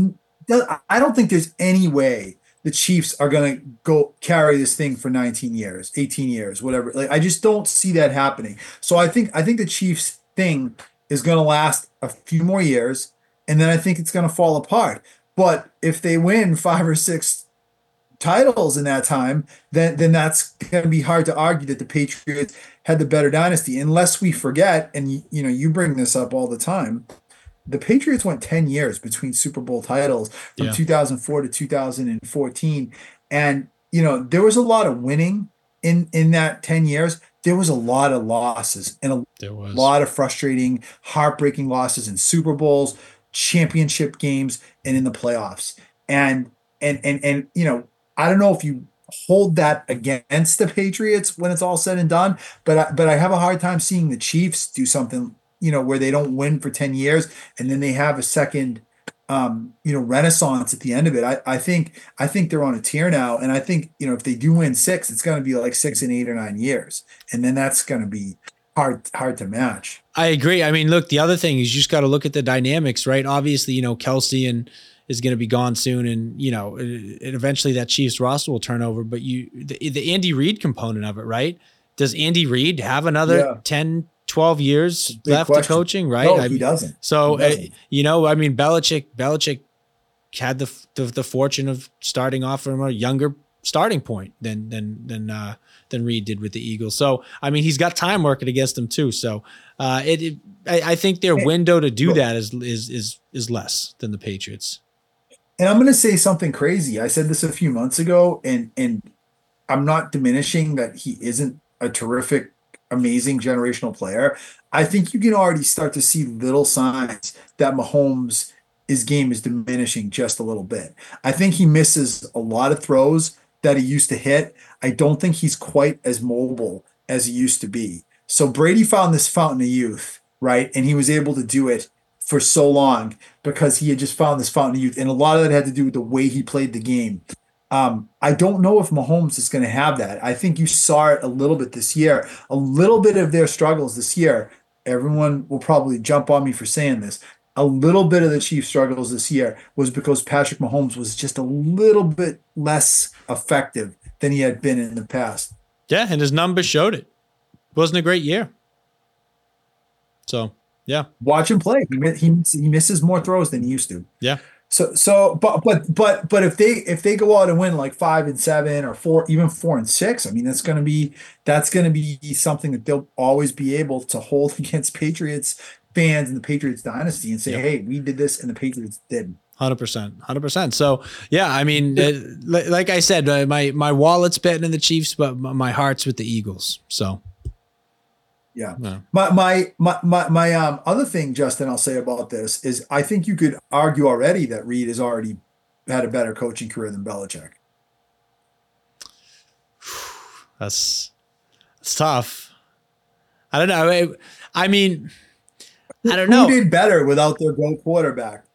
I don't think there's any way the Chiefs are going to go carry this thing for nineteen years, eighteen years, whatever. Like, I just don't see that happening. So I think I think the Chiefs thing is going to last a few more years, and then I think it's going to fall apart. But if they win five or six titles in that time, then then that's going to be hard to argue that the Patriots had the better dynasty. Unless we forget, and you, you know, you bring this up all the time, the Patriots went ten years between Super Bowl titles from yeah. two thousand four to two thousand fourteen. And, you know, there was a lot of winning in, in that ten years. There was a lot of losses and a there was. lot of frustrating, heartbreaking losses in Super Bowls, championship games, and in the playoffs. And, and, and, and, you know, I don't know if you hold that against the Patriots when it's all said and done, but I, but I have a hard time seeing the Chiefs do something, you know, where they don't win for ten years and then they have a second, um, you know, renaissance at the end of it. I, I think, I think they're on a tear now. And I think, you know, if they do win six, it's going to be like six and eight or nine years. And then that's going to be hard, hard to match. I agree. I mean, look, the other thing is you just got to look at the dynamics, right? Obviously, you know, Kelsey and is going to be gone soon. And, you know, it, it eventually that Chiefs roster will turn over, but you, the, the Andy Reid component of it, right? Does Andy Reid have another yeah. ten, twelve years left question. of coaching, right? No, I, he doesn't. So, he doesn't. Uh, you know, I mean, Belichick, Belichick had the, the the fortune of starting off from a younger starting point than than than uh, than Reid did with the Eagles. So, I mean, he's got time working against him too. So, uh, it, it I, I think their window to do that is is is is less than the Patriots. And I'm going to say something crazy. I said this a few months ago, and and I'm not diminishing that he isn't a terrific, amazing generational player. I think you can already start to see little signs that Mahomes' his game is diminishing just a little bit. I think he misses a lot of throws that he used to hit, I don't think he's quite as mobile as he used to be. So Brady found this fountain of youth, right? And he was able to do it for so long because he had just found this fountain of youth. And a lot of that had to do with the way he played the game. Um, I don't know if Mahomes is going to have that. I think you saw it a little bit this year. A little bit of their struggles this year. Everyone will probably jump on me for saying this. A little bit of the Chiefs' struggles this year was because Patrick Mahomes was just a little bit less effective than he had been in the past. Yeah, and his numbers showed it. Wasn't a great year. So, yeah. Watch him play. He he he misses more throws than he used to. Yeah. So so but but but but if they if they go out and win like five and seven or four, even four and six, I mean that's gonna be that's gonna be something that they'll always be able to hold against Patriots fans and the Patriots dynasty and say, yep. Hey, we did this and the Patriots didn't. one hundred percent. one hundred percent. So, yeah, I mean, uh, like I said, uh, my my wallet's betting in the Chiefs, but my heart's with the Eagles. So, yeah. yeah. My, my, my, my, my um, other thing, Justin, I'll say about this is I think you could argue already that Reid has already had a better coaching career than Belichick. That's, that's tough. I don't know. I, I mean, I don't know. Who did better without their GOAT quarterback?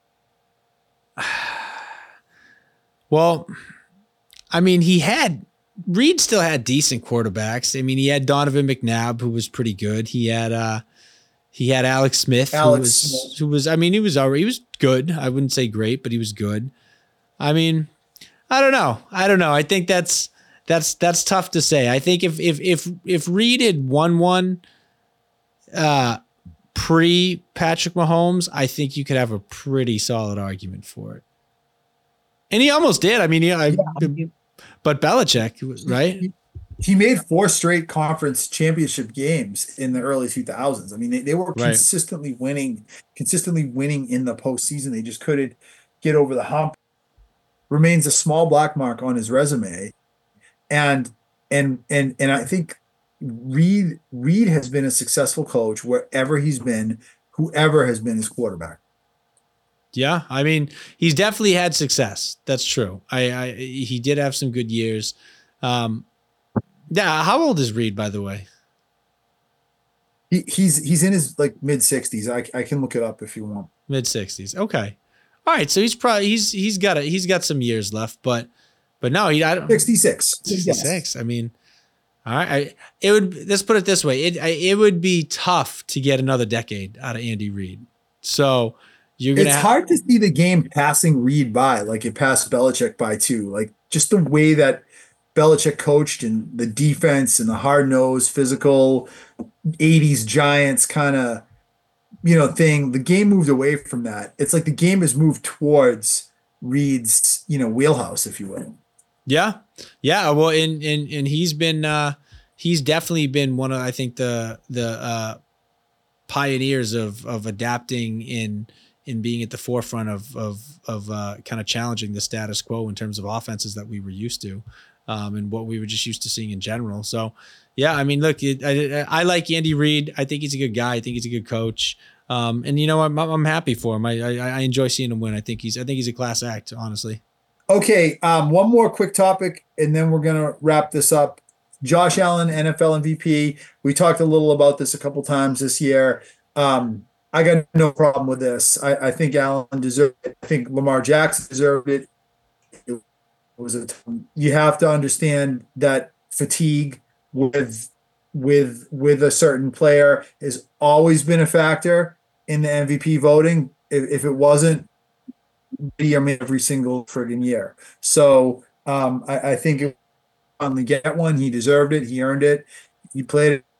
Well, I mean, he had Reid still had decent quarterbacks. I mean, he had Donovan McNabb, who was pretty good. He had uh, he had Alex Smith, Alex who was Smith. who was. I mean, he was already he was good. I wouldn't say great, but he was good. I mean, I don't know. I don't know. I think that's that's that's tough to say. I think if if if if Reid had won one, uh, pre Patrick Mahomes, I think you could have a pretty solid argument for it. And he almost did. I mean, yeah, I, yeah. But Belichick, right? He made four straight conference championship games in the early two thousands. I mean, they, they were right. consistently winning, consistently winning in the postseason. They just couldn't get over the hump. Remains a small black mark on his resume. And and and and I think Reid Reid has been a successful coach wherever he's been, whoever has been his quarterback. Yeah, I mean, he's definitely had success. That's true. I, I he did have some good years. Um, yeah, how old is Reid, by the way? He, he's he's in his like mid sixties. I I can look it up if you want. Mid sixties. Okay. All right. So he's probably he's he's got a he's got some years left, but but no, he I don't, sixty-six. sixty-six. Yes. I mean, all right. I, it would let's put it this way. It I, it would be tough to get another decade out of Andy Reid. So. You're gonna it's have- hard to see the game passing Reid by, like it passed Belichick by too. Like just the way that Belichick coached and the defense and the hard-nosed, physical eighties Giants kind of, you know, thing. The game moved away from that. It's like the game has moved towards Reid's, you know, wheelhouse, if you will. Yeah, yeah. Well, and and and he's been uh, he's definitely been one of I think the the uh, pioneers of of adapting in. in being at the forefront of of of uh, kind of challenging the status quo in terms of offenses that we were used to, um, and what we were just used to seeing in general. So, yeah, I mean, look, it, I, I like Andy Reid. I think he's a good guy. I think he's a good coach. Um, and you know, I'm I'm happy for him. I, I I enjoy seeing him win. I think he's I think he's a class act, honestly. Okay, um, one more quick topic, and then we're gonna wrap this up. Josh Allen, N F L M V P. We talked a little about this a couple times this year. Um, I got no problem with this. I, I think Allen deserved it. I think Lamar Jackson deserved it. It was a you have to understand that fatigue with with with a certain player has always been a factor in the M V P voting. If, if it wasn't, every single friggin' year. So um, I, I think if finally get one, he deserved it. He earned it. He played it.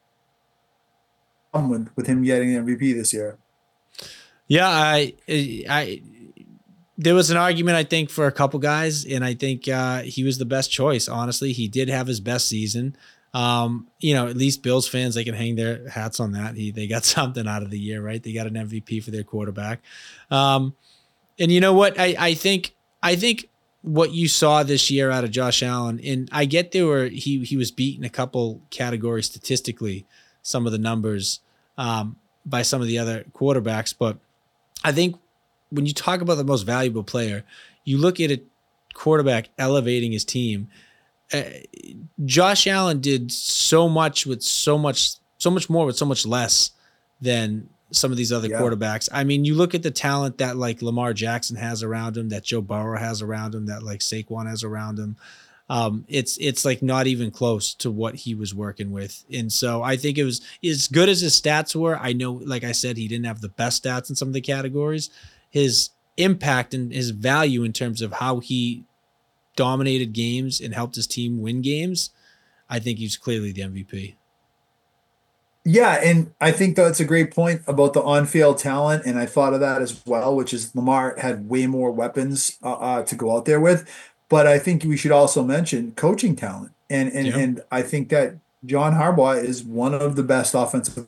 With, with him getting the M V P this year. Yeah, I, I, there was an argument I think for a couple guys, and I think uh, he was the best choice. Honestly, he did have his best season. Um, you know, at least Bills fans, they can hang their hats on that. He they got something out of the year, right? They got an M V P for their quarterback. Um, and you know what? I I think I think what you saw this year out of Josh Allen, and I get there were he he was beaten a couple categories statistically. Some of the numbers um, by some of the other quarterbacks. But I think when you talk about the most valuable player, you look at a quarterback elevating his team. uh, Josh Allen did so much with so much, so much more with so much less than some of these other yeah. quarterbacks. I mean, you look at the talent that like Lamar Jackson has around him, that Joe Burrow has around him, that like Saquon has around him. Um, it's it's like not even close to what he was working with. And so I think it was as good as his stats were. I know, like I said, he didn't have the best stats in some of the categories. His impact and his value in terms of how he dominated games and helped his team win games, I think he's clearly the M V P. Yeah, and I think that's a great point about the on-field talent, and I thought of that as well, which is Lamar had way more weapons uh, uh, to go out there with. But I think we should also mention coaching talent, and and, yeah. and I think that John Harbaugh is one of the best offensive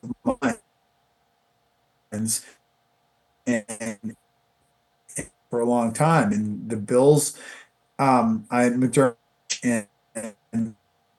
minds and, and for a long time. And the Bills, um, I McDermott and, and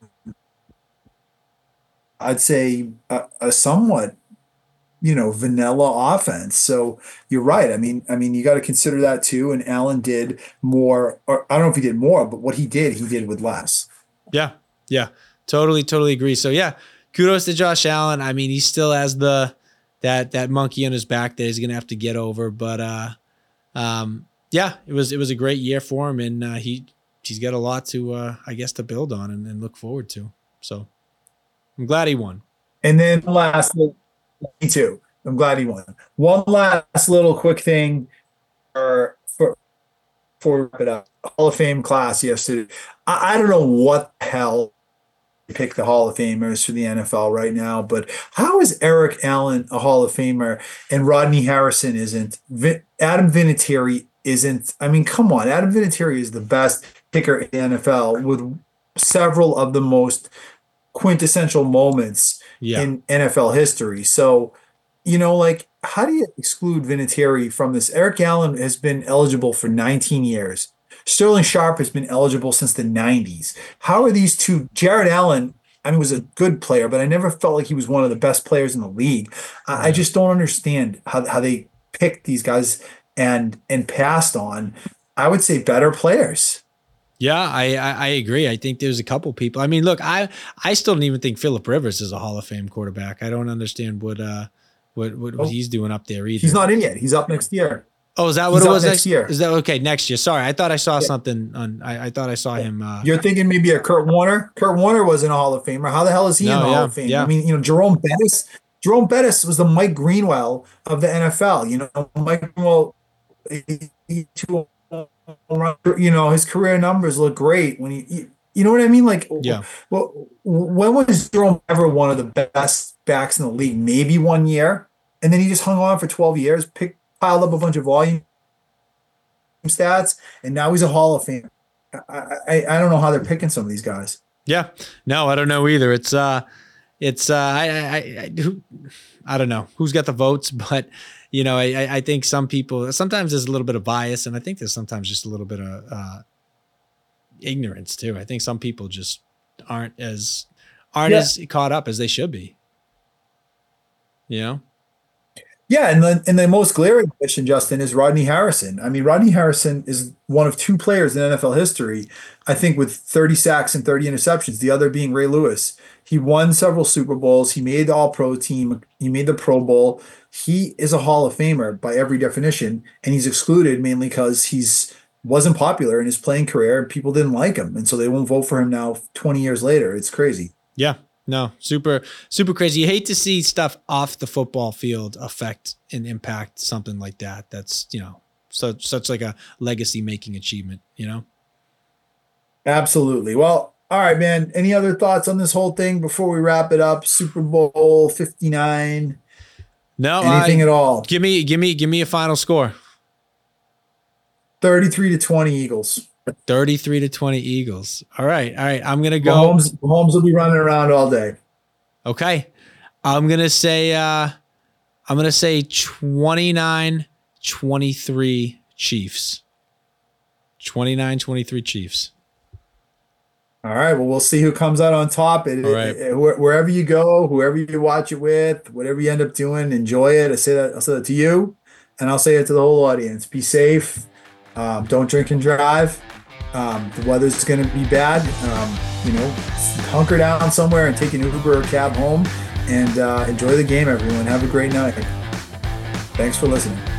I'd say a, a somewhat, you know, vanilla offense. So you're right. I mean, I mean, you got to consider that too. And Allen did more, or I don't know if he did more, but what he did, he did with less. Yeah. Yeah. Totally, totally agree. So yeah, kudos to Josh Allen. I mean, he still has the, that, that monkey on his back that he's going to have to get over. But uh, um, yeah, it was, it was a great year for him. And uh, he, he's got a lot to, uh, I guess, to build on and, and look forward to. So I'm glad he won. And then last, me too. I'm glad he won. One last little quick thing for for for the Hall of Fame class yesterday. I, I don't know what the hell they pick the Hall of Famers for the N F L right now, but how is Eric Allen a Hall of Famer and Rodney Harrison isn't? Vin, Adam Vinatieri isn't. I mean, come on. Adam Vinatieri is the best kicker in the N F L with several of the most quintessential moments yeah. in N F L history. So, you know, like, how do you exclude Vinatieri from this? Eric Allen has been eligible for nineteen years. Sterling Sharp has been eligible since the nineties. How are these two? Jared Allen, I mean, was a good player, but I never felt like he was one of the best players in the league. I, yeah. I just don't understand how, how they picked these guys and and passed on, I would say, better players. Yeah, I, I I agree. I think there's a couple people. I mean, look, I I still don't even think Phillip Rivers is a Hall of Fame quarterback. I don't understand what uh what what, what oh, he's doing up there either. He's not in yet. He's up next year. Oh, is that what he's it was next year? Is that okay? Next year. Sorry, I thought I saw yeah. something on. I, I thought I saw him. Uh, You're thinking maybe a Kurt Warner. Kurt Warner wasn't a Hall of Famer. How the hell is he no, in the yeah, Hall of Fame? Yeah. I mean, you know, Jerome Bettis. Jerome Bettis was the Mike Greenwell of the N F L. You know, Mike Greenwell. He, he, you know, his career numbers look great when he, you know what I mean? Like, yeah. Well, when was Jerome ever one of the best backs in the league? Maybe one year, and then he just hung on for twelve years, picked, piled up a bunch of volume stats, and now he's a Hall of Fame. I, I, I don't know how they're picking some of these guys. Yeah, no, I don't know either. It's uh, it's uh, I, I, I, who, I don't know who's got the votes, but. You know, I, I think some people, sometimes there's a little bit of bias, and I think there's sometimes just a little bit of uh, ignorance too. I think some people just aren't as aren't yeah. as caught up as they should be. You know? Yeah, and the and the most glaring question, Justin, is Rodney Harrison. I mean, Rodney Harrison is one of two players in N F L history, I think, with thirty sacks and thirty interceptions, the other being Ray Lewis. He won several Super Bowls. He made the All-Pro team. He made the Pro Bowl. He is a Hall of Famer by every definition, and he's excluded mainly because he's wasn't popular in his playing career, and people didn't like him, and so they won't vote for him now twenty years later. It's crazy. Yeah, no, super, super crazy. You hate to see stuff off the football field affect and impact something like that. That's, you know, such such like a legacy-making achievement, you know? Absolutely. Well, all right, man. Any other thoughts on this whole thing before we wrap it up? Super Bowl fifty-nine. No, anything I, at all. Give me, give me, give me a final score. thirty-three to twenty Eagles. thirty-three to twenty Eagles. All right. All right. I'm going to go. Mahomes, Mahomes will be running around all day. Okay. I'm going to say, uh, I'm going to say twenty-nine twenty-three Chiefs. twenty-nine twenty-three Chiefs. All right. Well, we'll see who comes out on top. It, All right. it, it, wherever you go, whoever you watch it with, whatever you end up doing, enjoy it. I say that. I'll say that to you, and I'll say it to the whole audience. Be safe. Um, don't drink and drive. Um, the weather's going to be bad. Um, you know, hunker down somewhere and take an Uber or cab home and uh, enjoy the game, everyone. Have a great night. Thanks for listening.